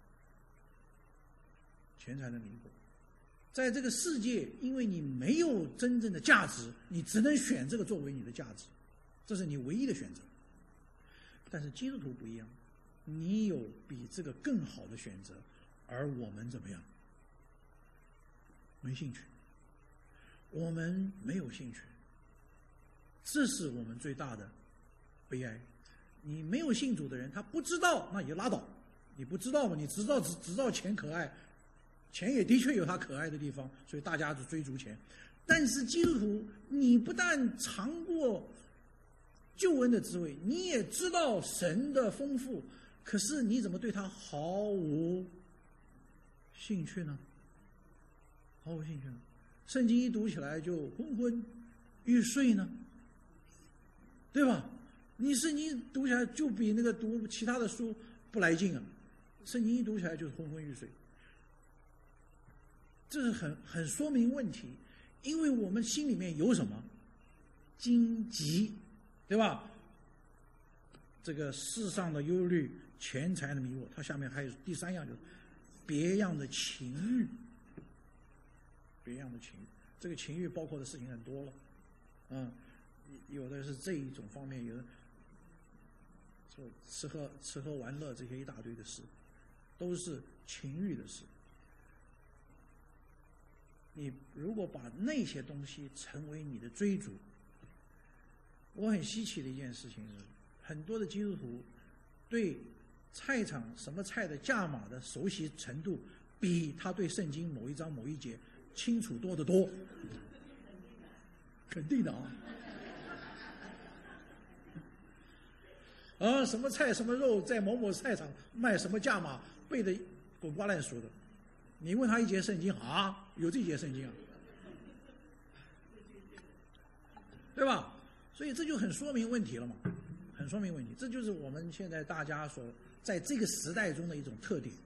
钱财的迷惑。在这个世界，因为你没有真正的价值，你只能选这个作为你的价值，这是你唯一的选择。但是基督徒不一样，你有比这个更好的选择，而我们怎么样？没兴趣，我们没有兴趣，这是我们最大的悲哀。你没有信主的人，他不知道，那也就拉倒。你不知道嘛？你只知道钱可爱。钱也的确有它可爱的地方，所以大家就追逐钱。但是基督徒，你不但尝过救恩的滋味，你也知道神的丰富，可是你怎么对他毫无兴趣呢？毫无兴趣呢？圣经一读起来就昏昏欲睡呢，对吧？你圣经读起来就比那个读其他的书不来劲啊，圣经一读起来就是昏昏欲睡。这是很说明问题，因为我们心里面有什么荆棘，对吧？这个世上的忧虑、钱财的迷惑，它下面还有第三样，就是别样的情欲。别样的情欲，这个情欲包括的事情很多了，有的是这一种方面，有的说吃喝玩乐这些一大堆的事，都是情欲的事。你如果把那些东西成为你的追逐，我很稀奇的一件事情是，很多的基督徒对菜场什么菜的价码的熟悉程度，比他对圣经某一章某一节清楚多得多。肯定的啊！什么菜什么肉在某某菜场卖什么价码，背得滚瓜烂熟的。你问他一节圣经啊，有这节圣经啊，对吧？所以这就很说明问题了嘛，很说明问题。这就是我们现在大家所在这个时代中的一种特点。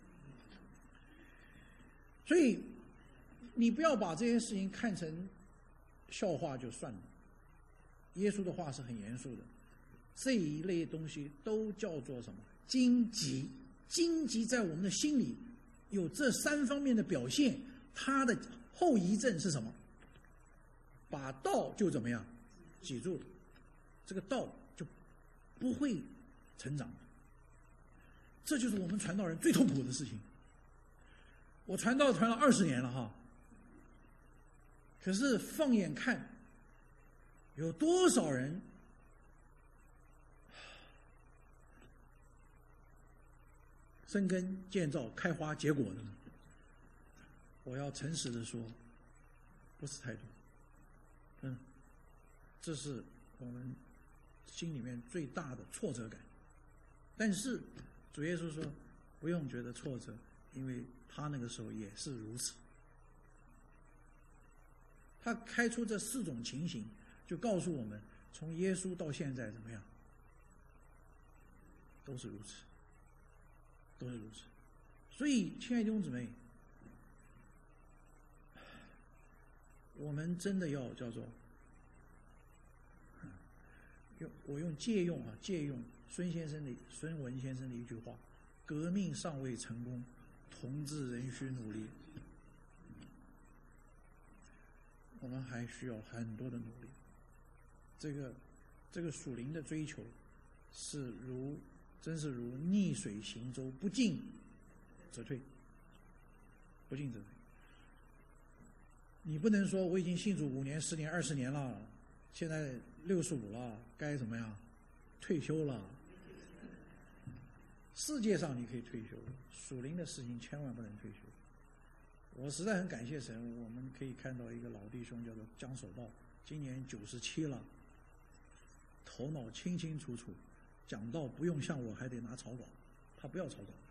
所以你不要把这件事情看成笑话就算了，耶稣的话是很严肃的。这一类东西都叫做什么？荆棘。荆棘在我们的心里有这三方面的表现，它的后遗症是什么？把道就怎么样挤住了，这个道就不会成长。这就是我们传道人最痛苦的事情。我传道传了20年了哈，可是放眼看，有多少人生根建造开花结果的呢？ 我要诚实的说，不是太多。这是我们心里面最大的挫折感。但是主耶稣说，不用觉得挫折，因为他那个时候也是如此。他开出这4种情形，就告诉我们，从耶稣到现在怎么样，都是如此，都是如此。所以，亲爱的弟兄姊妹，我们真的要叫做，我借用孙文先生的一句话：革命尚未成功，同志仍需努力。我们还需要很多的努力。这个属灵的追求，真是如逆水行舟，不进则退，不进则退。你不能说我已经信主5年、10年、20年了，现在65了，该怎么样？退休了。世界上你可以退休，属灵的事情千万不能退休。我实在很感谢神，我们可以看到一个老弟兄叫做江守道，今年97了，头脑清清楚楚，讲道不用像我还得拿草稿，他不要草稿，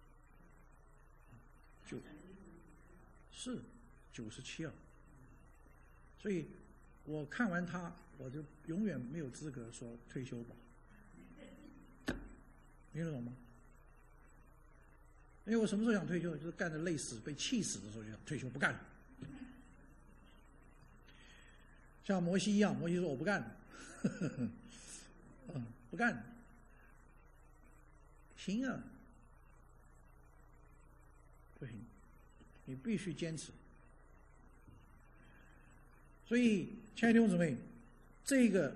就是97了。所以我看完他，我就永远没有资格说退休吧，听得懂吗？因为我什么时候想退休，就是干得累死、被气死的时候就想退休不干了。像摩西一样，摩西说我不干了，不干了。行啊，不行，你必须坚持。所以，亲爱的弟兄姊妹，这个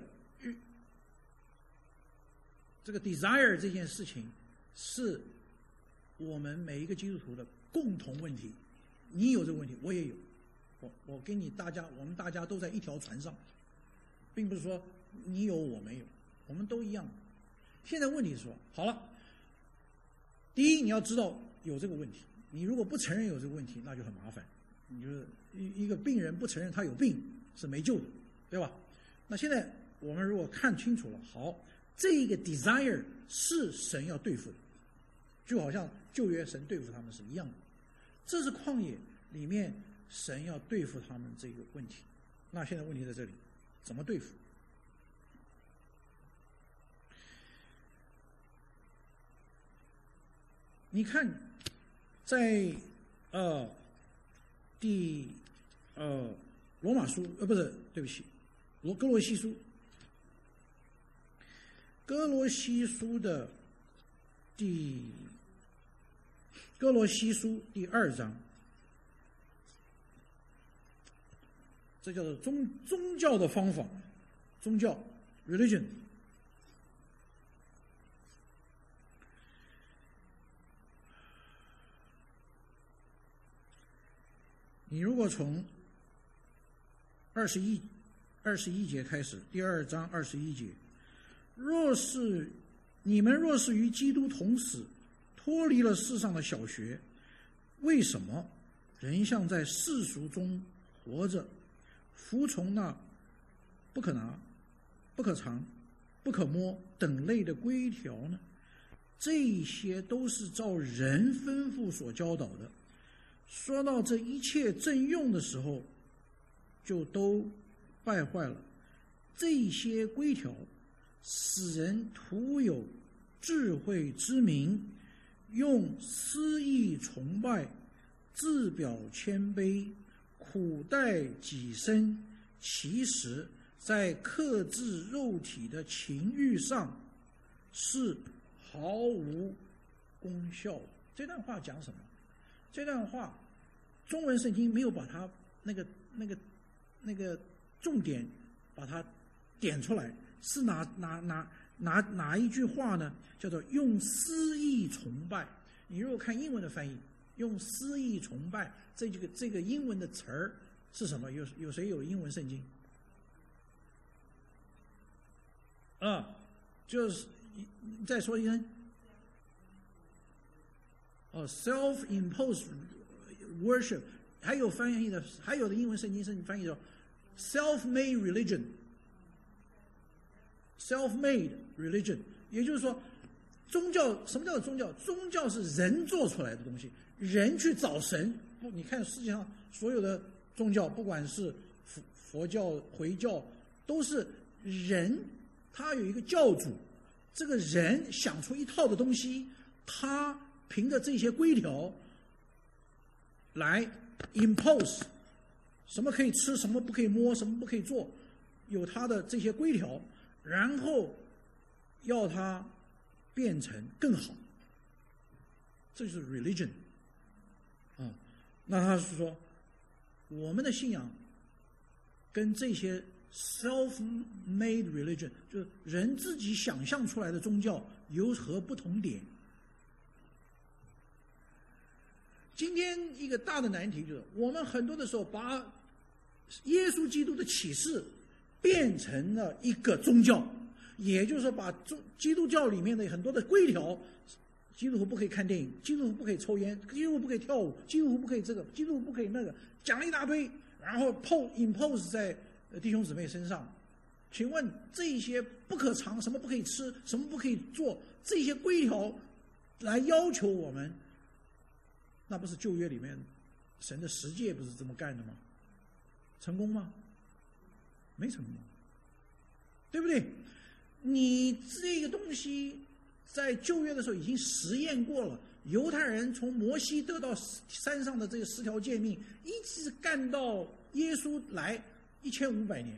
desire 这件事情是我们每一个基督徒的共同问题。你有这个问题，我也有。我跟你我们大家都在一条船上，并不是说你有我没有，我们都一样。现在问题是说，好了，第一你要知道有这个问题，你如果不承认有这个问题，那就很麻烦。你就是一个病人不承认他有病是没救的，对吧？那现在我们如果看清楚了，好，这个 desire 是神要对付的，就好像旧约神对付他们是一样的。这是旷野里面神要对付他们这个问题。那现在问题在这里，怎么对付？你看，在罗马书不是，对不起，哥罗西书，哥罗西书第2章，这叫做宗教的方法，宗教 religion。你如果从21节开始，第2章21节，你们若是与基督同死，脱离了世上的小学，为什么仍像在世俗中活着，服从那不可拿、不可尝、不可摸等类的规条呢？这些都是照人吩咐所教导的。说到这一切正用的时候，就都败坏了。这些规条使人徒有智慧之名，用私意崇拜，自表谦卑，苦待己身，其实在克制肉体的情欲上是毫无功效的。这段话讲什么？这段话中文圣经没有把它那个重点把它点出来，是哪一句话呢？叫做用私意崇拜。你如果看英文的翻译，用私意崇拜这个英文的词儿是什么？有谁有英文圣经？就是再说一声。self-imposed worship 还有的英文圣经是翻译的 self-made religion，self-made religion， 也就是说，宗教什么叫做宗教？宗教是人做出来的东西，人去找神。不，你看世界上所有的宗教，不管是佛教、回教，都是人他有一个教主，这个人想出一套的东西，他凭着这些规条来 impose 什么可以吃，什么不可以摸，什么不可以做，有他的这些规条，然后要它变成更好，这就是 religion 啊。那他是说，我们的信仰跟这些 self-made religion， 就是人自己想象出来的宗教有何不同点？今天一个大的难题就是，我们很多的时候把耶稣基督的启示变成了一个宗教，也就是说把基督教里面的很多的规条，基督徒不可以看电影，基督徒不可以抽烟，基督徒不可以跳舞，基督徒不可以这个，基督徒不可以那个，讲了一大堆，然后impose 在弟兄姊妹身上。请问这些不可尝，什么不可以吃，什么不可以做，这些规条来要求我们，那不是旧约里面神的十诫不是这么干的吗？成功吗？没成功，对不对？你这个东西在旧约的时候已经实验过了，犹太人从摩西得到山上的这个10条诫命，一直干到耶稣来1500年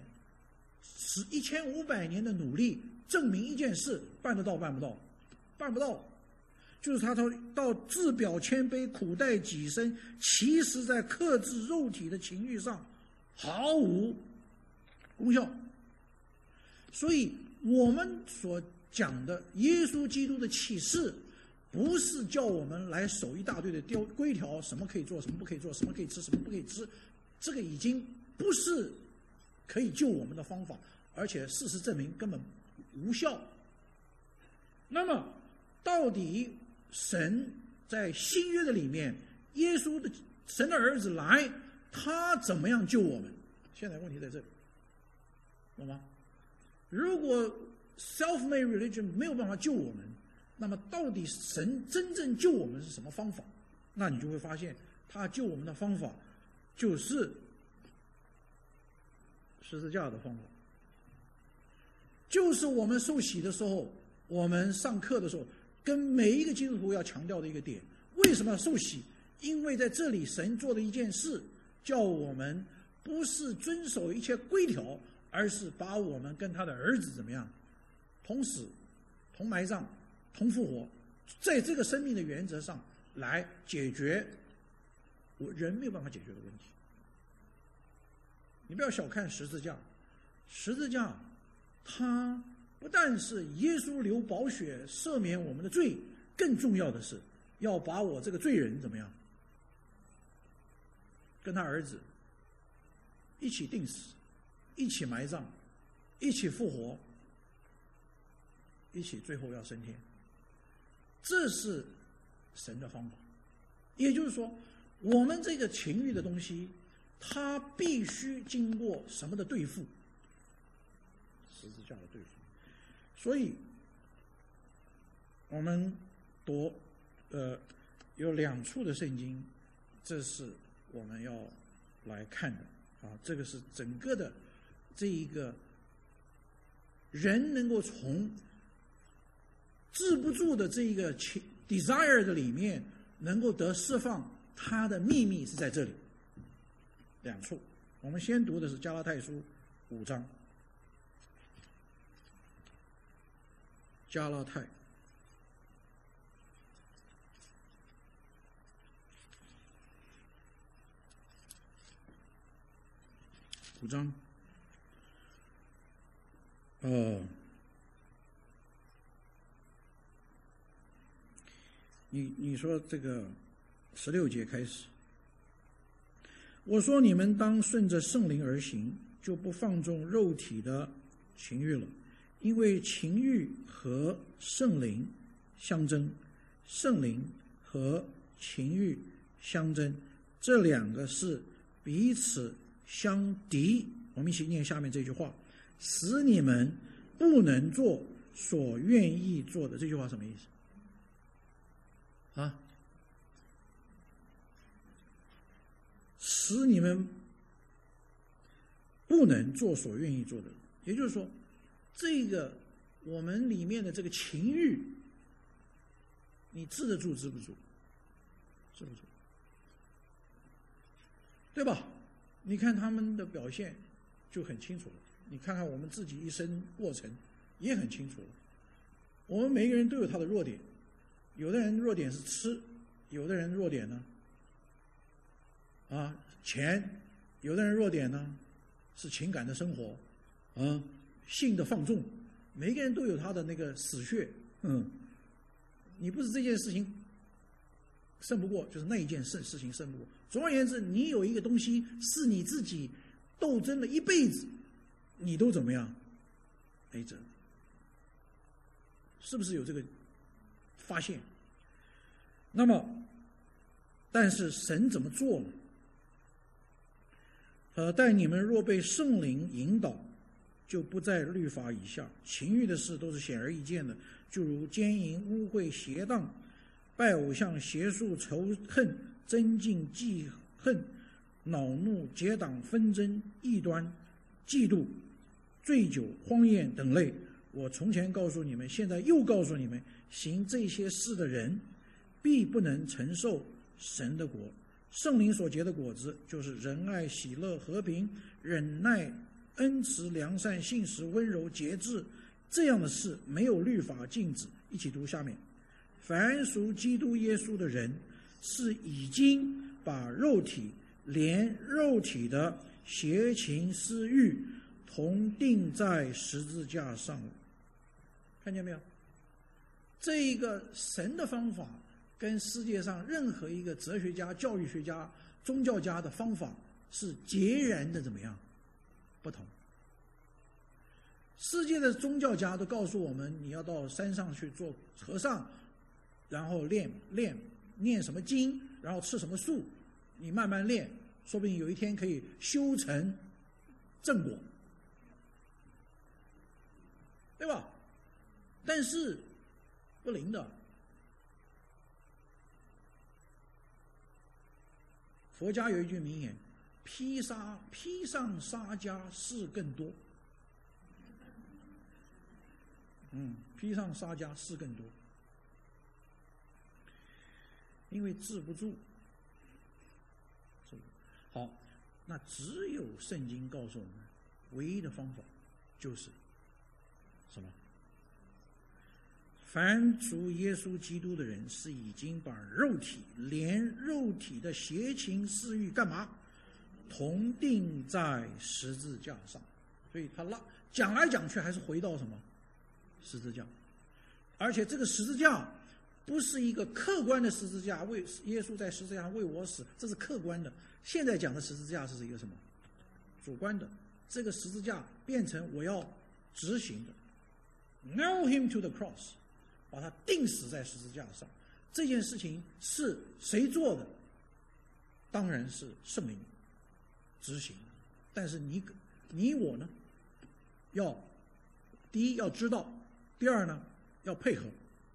，1500年的努力证明一件事，办得到办不到？办不到。就是他到自表谦卑，苦待己身，其实在克制肉体的情欲上毫无功效。所以我们所讲的耶稣基督的启示，不是叫我们来守一大堆的规条，什么可以做，什么不可以做，什么可以吃，什么不可以吃，这个已经不是可以救我们的方法，而且事实证明根本无效。那么到底神在新约的里面，耶稣的神的儿子来，他怎么样救我们？现在问题在这里，懂吗？如果 self-made religion 没有办法救我们，那么到底神真正救我们是什么方法？那你就会发现，他救我们的方法就是十字架的方法，就是我们受洗的时候，我们上课的时候，跟每一个基督徒要强调的一个点。为什么要受洗？因为在这里神做的一件事，叫我们不是遵守一切规条，而是把我们跟他的儿子怎么样，同死、同埋葬、同复活，在这个生命的原则上来解决人没有办法解决的问题。你不要小看十字架，十字架它不但是耶稣流宝血赦免我们的罪，更重要的是要把我这个罪人怎么样，跟他儿子一起钉死，一起埋葬，一起复活，一起最后要升天。这是神的方法。也就是说，我们这个情欲的东西，它必须经过什么的对付？十字架的对付。所以我们读有2处的圣经，这是我们要来看的啊。这个是整个的这一个人能够从治不住的这一个 desire 的里面能够得释放，它的秘密是在这里。2处，我们先读的是加拉太书5章。加拉太5章，你说这个16节开始，我说你们当顺着圣灵而行，就不放纵肉体的情欲了。因为情欲和圣灵相争，圣灵和情欲相争， 这两个是彼此相敌。我们一起念下面这句话：使你们不能做所愿意做的。这句话什么意思啊？使你们不能做所愿意做的，也就是说，这个我们里面的这个情欲，你治得住治不住？治不住，对吧？你看他们的表现就很清楚了，你看看我们自己一生过程也很清楚了。我们每个人都有他的弱点，有的人弱点是吃，有的人弱点呢钱，有的人弱点呢是情感的生活，性的放纵，每个人都有他的那个死穴，你不是这件事情胜不过，就是那一件事情胜不过。总而言之，你有一个东西是你自己斗争了一辈子，你都怎么样？没辙，是不是有这个发现？那么，但是神怎么做呢？但你们若被圣灵引导，就不在律法以下。情欲的事都是显而易见的，就如奸淫、污秽、邪荡、拜偶像、邪术、仇恨、增进、记恨、恼怒、结党、纷争、异端、嫉妒、醉酒、荒宴等类。我从前告诉你们，现在又告诉你们，行这些事的人，必不能承受神的国。圣灵所结的果子，就是仁爱、喜乐、和平、忍耐、恩慈、良善、信实、温柔、节制。这样的事没有律法禁止。一起读下面：凡属基督耶稣的人，是已经把肉体连肉体的邪情私欲同钉在十字架上了。看见没有？这一个神的方法跟世界上任何一个哲学家、教育学家、宗教家的方法是截然的怎么样不同。世界的宗教家都告诉我们，你要到山上去做和尚，然后念什么经，然后吃什么素，你慢慢练，说不定有一天可以修成正果，对吧？但是不灵的。佛家有一句名言：披上沙家事更多。披上沙家事更多，因为治不住。好，那只有圣经告诉我们，唯一的方法就是什么？凡属耶稣基督的人，是已经把肉体连肉体的邪情私欲干嘛？同钉在十字架上。所以他讲来讲去还是回到什么？十字架。而且这个十字架不是一个客观的十字架，为耶稣在十字架上为我死，这是客观的。现在讲的十字架是一个什么？主观的。这个十字架变成我要执行的 ，nail him to the cross， 把他钉死在十字架上。这件事情是谁做的？当然是圣灵执行。但是你我呢，第一要知道，第二呢要配合。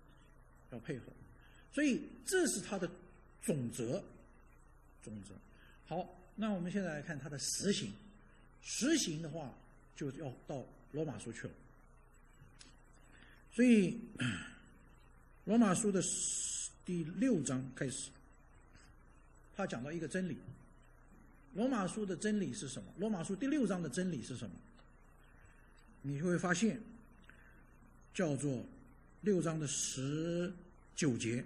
所以这是他的总则。好，那我们现在来看他的实行。实行的话，就要到罗马书去了。所以罗马书的第6章开始，他讲到一个真理。罗马书的真理是什么？罗马书第6章的真理是什么？你会发现叫做6章的19节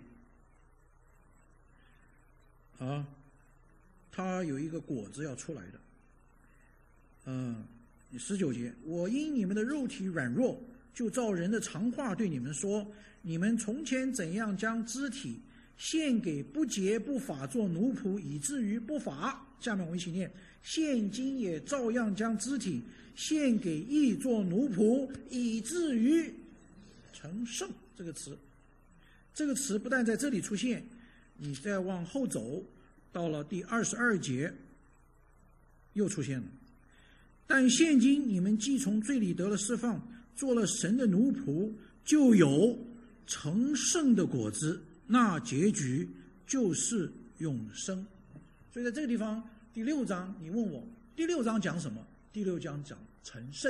它有一个果子要出来的。19节，我因你们的肉体软弱，就照人的常话对你们说，你们从前怎样将肢体献给不洁不法做奴仆，以至于不法。下面我们一起念：现今也照样将肢体献给义做奴仆，以至于成圣。这个词不但在这里出现，你再往后走到了第22节又出现了。但现今你们既从罪里得了释放，做了神的奴仆，就有成圣的果子，那结局就是永生。所以在这个地方，第6章，你问我第6章讲什么？第6章讲成圣。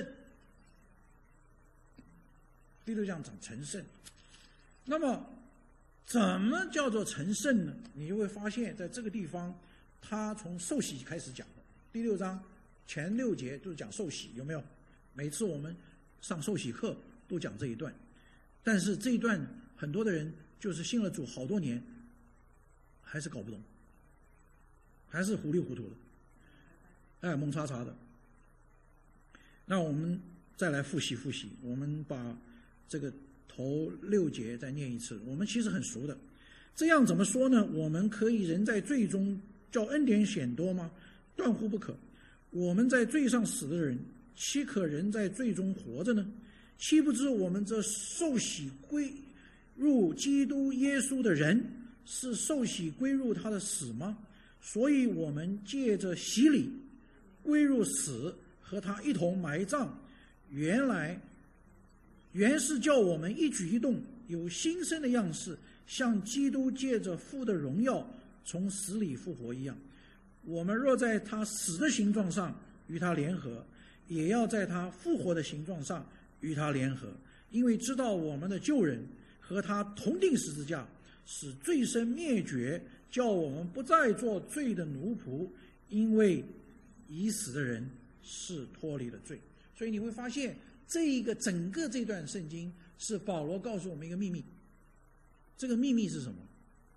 第6章讲成圣。那么怎么叫做成圣呢？你就会发现在这个地方，他从受洗开始讲的。第6章前6节都是讲受洗，有没有？每次我们上受洗课都讲这一段，但是这一段很多的人就是信了主好多年，还是搞不懂，还是糊里糊涂的，蒙查查的。那我们再来复习复习，我们把这个头6节再念一次，我们其实很熟的。这样怎么说呢？我们可以人在罪中叫恩典显多吗？断乎不可。我们在罪上死的人，岂可人在罪中活着呢？岂不知我们这受洗归入基督耶稣的人，是受洗归入他的死吗？所以我们借着洗礼归入死，和他一同埋葬，原是叫我们一举一动有新生的样式，像基督借着父的荣耀从死里复活一样。我们若在他死的形状上与他联合，也要在他复活的形状上与他联合，因为知道我们的旧人和他同定十字架，使罪身灭绝，叫我们不再做罪的奴仆，因为已死的人是脱离了罪。所以你会发现，整个这段圣经是保罗告诉我们一个秘密。这个秘密是什么？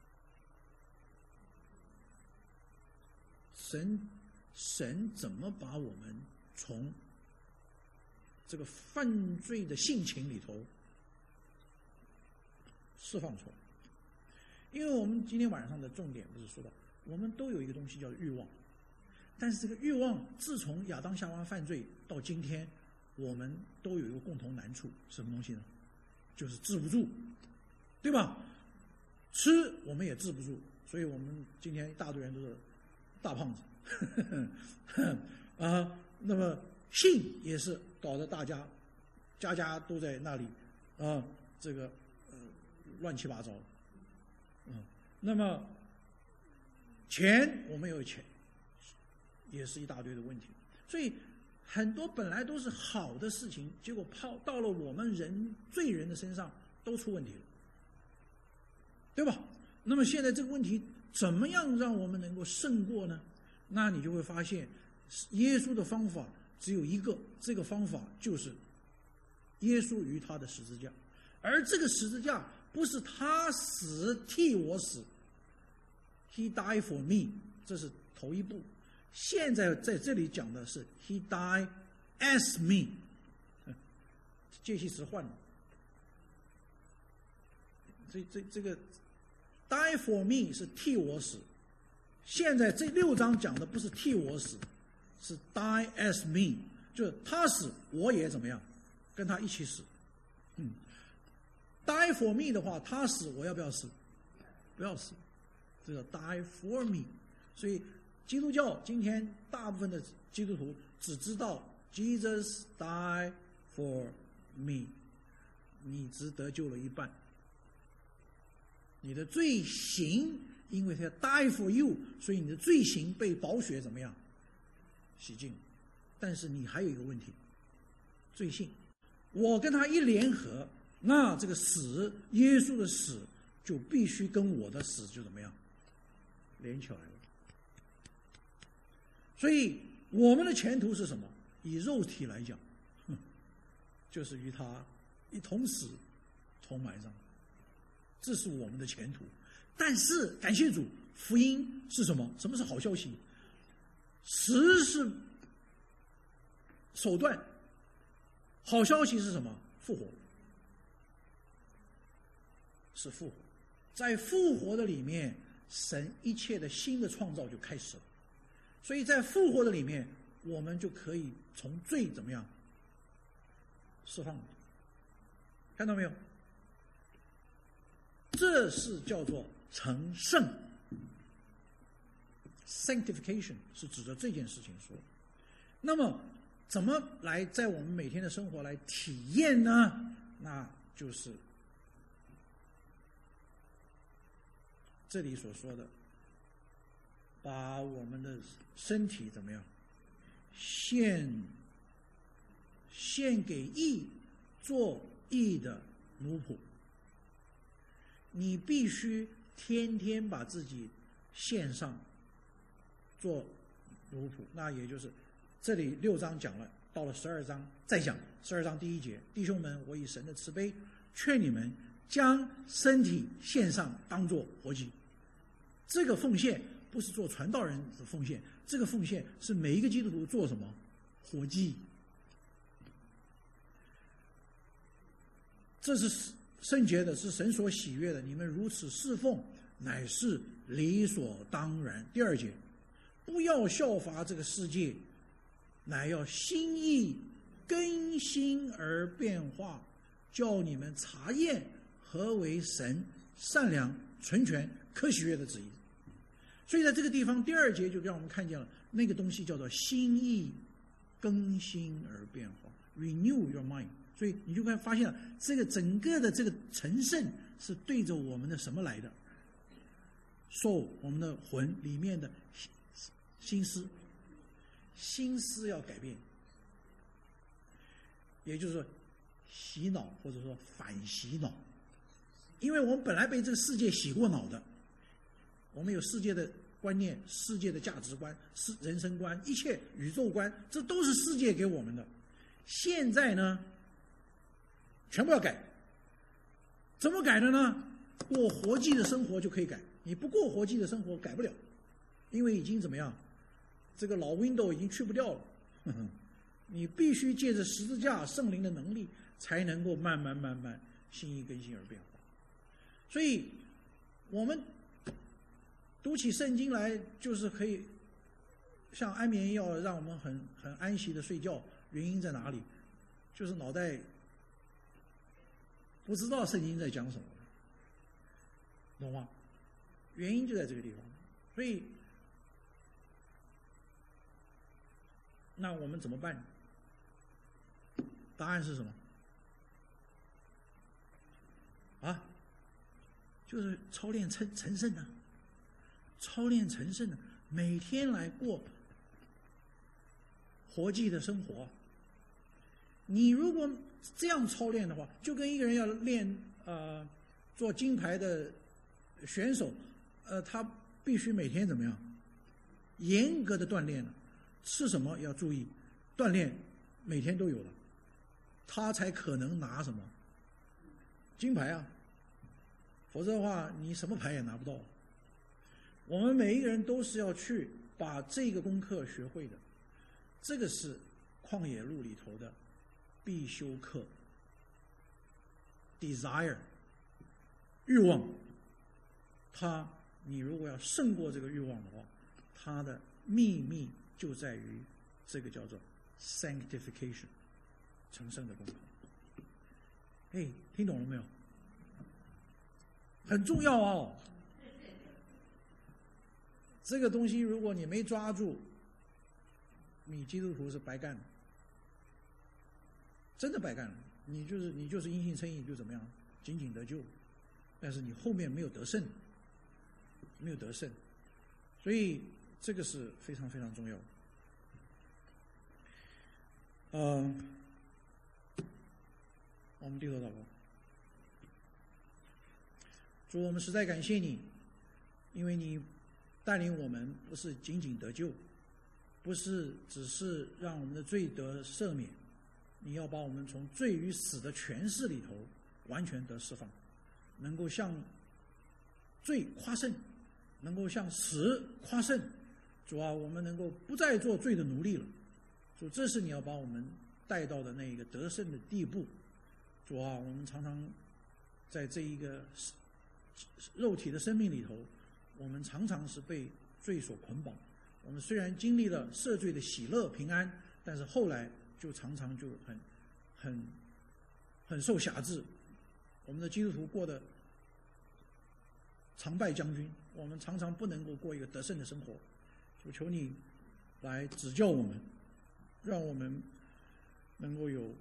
神怎么把我们从这个犯罪的性情里头释放出来？因为我们今天晚上的重点不是说到，我们都有一个东西叫欲望，但是这个欲望自从亚当夏娃犯罪到今天，我们都有一个共同难处，什么东西呢？就是治不住，对吧？吃我们也治不住，所以我们今天一大堆人都是大胖子那么性也是搞得大家家都在那里乱七八糟那么钱我们有钱，也是一大堆的问题。所以很多本来都是好的事情，结果到了我们罪人的身上都出问题了，对吧？那么现在这个问题怎么样让我们能够胜过呢？那你就会发现耶稣的方法只有一个，这个方法就是耶稣与他的十字架。而这个十字架不是他死替我死， He died for me， 这是头一步。现在在这里讲的是 He died as me， 介系词换了。这个 die for me 是替我死，现在这6章讲的不是替我死，是 die as me， 就是他死我也怎么样，跟他一起死。die for me 的话，他死我要不要死？不要死，这叫 die for me。所以基督教今天大部分的基督徒只知道 Jesus died for me， 你只得救了一半。你的罪行，因为他 die for you， 所以你的罪行被宝血怎么样洗净。但是你还有一个问题，罪性。我跟他一联合，那这个死，耶稣的死就必须跟我的死就怎么样连起来了。所以我们的前途是什么？以肉体来讲，就是与他一同死，同埋葬，这是我们的前途。但是感谢主，福音是什么？什么是好消息？死是手段，好消息是什么？复活，是复活。在复活的里面，神一切的新的创造就开始了。所以在复活的里面，我们就可以从罪怎么样释放，看到没有？这是叫做成圣。 sanctification 是指着这件事情说。那么怎么来在我们每天的生活来体验呢？那就是这里所说的，把我们的身体怎么样献给义，做义的奴仆。你必须天天把自己献上做奴仆。那也就是这里6章讲了，到了12章再讲。12章第1节，弟兄们，我以神的慈悲劝你们，将身体献上，当作活祭。这个奉献不是做传道人的奉献，这个奉献是每一个基督徒做什么？活祭。这是圣洁的，是神所喜悦的。你们如此侍奉，乃是理所当然。第2节，不要效法这个世界，乃要心意更新而变化，叫你们查验何为神善良、纯全、可喜悦的旨意。所以在这个地方，第2节就让我们看见了那个东西叫做心意更新而变化 ，renew your mind。所以你就会发现，这个整个的这个成圣是对着我们的什么来的？soul，我们的魂里面的心思要改变，也就是说洗脑或者说反洗脑。因为我们本来被这个世界洗过脑的，我们有世界的观念、世界的价值观、人生观、一切宇宙观，这都是世界给我们的。现在呢，全部要改。怎么改的呢？过活祭的生活就可以改。你不过活祭的生活改不了，因为已经怎么样，这个老 window 已经去不掉了。你必须借着十字架圣灵的能力，才能够慢慢心意更新而变化。所以我们读起圣经来，就是可以像安眠药，让我们很安息的睡觉。原因在哪里？就是脑袋不知道圣经在讲什么，懂吗？原因就在这个地方。所以那我们怎么办？答案是什么？就是操练成圣啊，操练成圣啊，每天来过活祭的生活。你如果这样操练的话，就跟一个人要练做金牌的选手，他必须每天怎么样？严格的锻炼了。吃什么要注意，锻炼每天都有了，他才可能拿什么金牌啊，否则的话你什么牌也拿不到。我们每一个人都是要去把这个功课学会的，这个是旷野路里头的必修课。 desire 欲望，你如果要胜过这个欲望的话，它的秘密就在于这个叫做 sanctification 成圣的功课。听懂了没有？很重要哦。这个东西如果你没抓住，你基督徒是白干的，真的白干了。你就是因信称义，就怎么样，仅仅得救，但是你后面没有得胜，所以这个是非常非常重要的。我们低头祷告。主，我们实在感谢你，因为你带领我们不是仅仅得救，不是只是让我们的罪得赦免，你要把我们从罪与死的权势里头完全得释放，能够向罪夸胜，能够向死夸胜。主啊，我们能够不再做罪的奴隶了。主，这是你要把我们带到的那一个得胜的地步。主啊，我们常常在这一个肉体的生命里头，我们常常是被罪所捆绑。我们虽然经历了赦罪的喜乐平安，但是后来就常常就很受辖制。我们的基督徒过得常败将军，我们常常不能够过一个得胜的生活， 主求你来指教我们，让我们能够有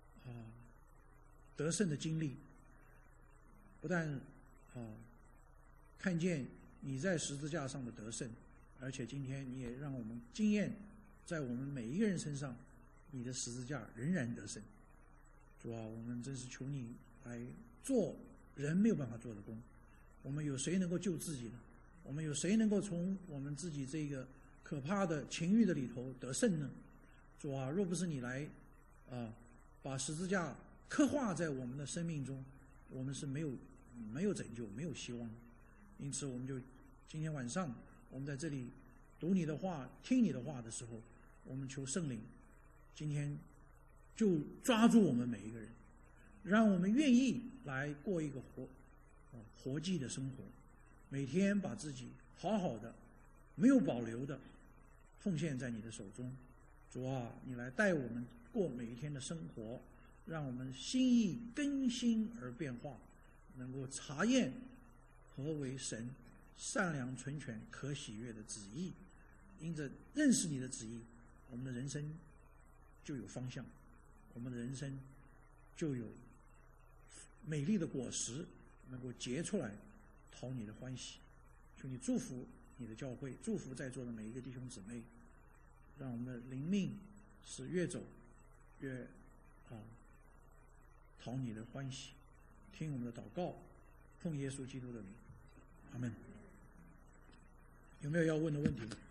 得胜的经历，不但看见你在十字架上的得胜，而且今天你也让我们经验在我们每一个人身上，你的十字架仍然得胜。主啊，我们真是求你来做人没有办法做的工。我们有谁能够救自己呢？我们有谁能够从我们自己这个可怕的情欲的里头得胜呢？主啊，若不是你来把十字架刻画在我们的生命中，我们是没有拯救，没有希望。因此我们就今天晚上我们在这里读你的话，听你的话的时候，我们求圣灵今天就抓住我们每一个人，让我们愿意来过一个活祭的生活，每天把自己好好的没有保留的奉献在你的手中。主啊，你来带我们过每一天的生活，让我们心意更新而变化，能够查验何为神善良纯全可喜悦的旨意。因着认识你的旨意，我们的人生就有方向，我们的人生就有美丽的果实能够结出来，讨你的欢喜。求你祝福你的教会，祝福在座的每一个弟兄姊妹，让我们的灵命是越走越讨你的欢喜。听我们的祷告，奉耶稣基督的名，阿们。有没有要问的问题？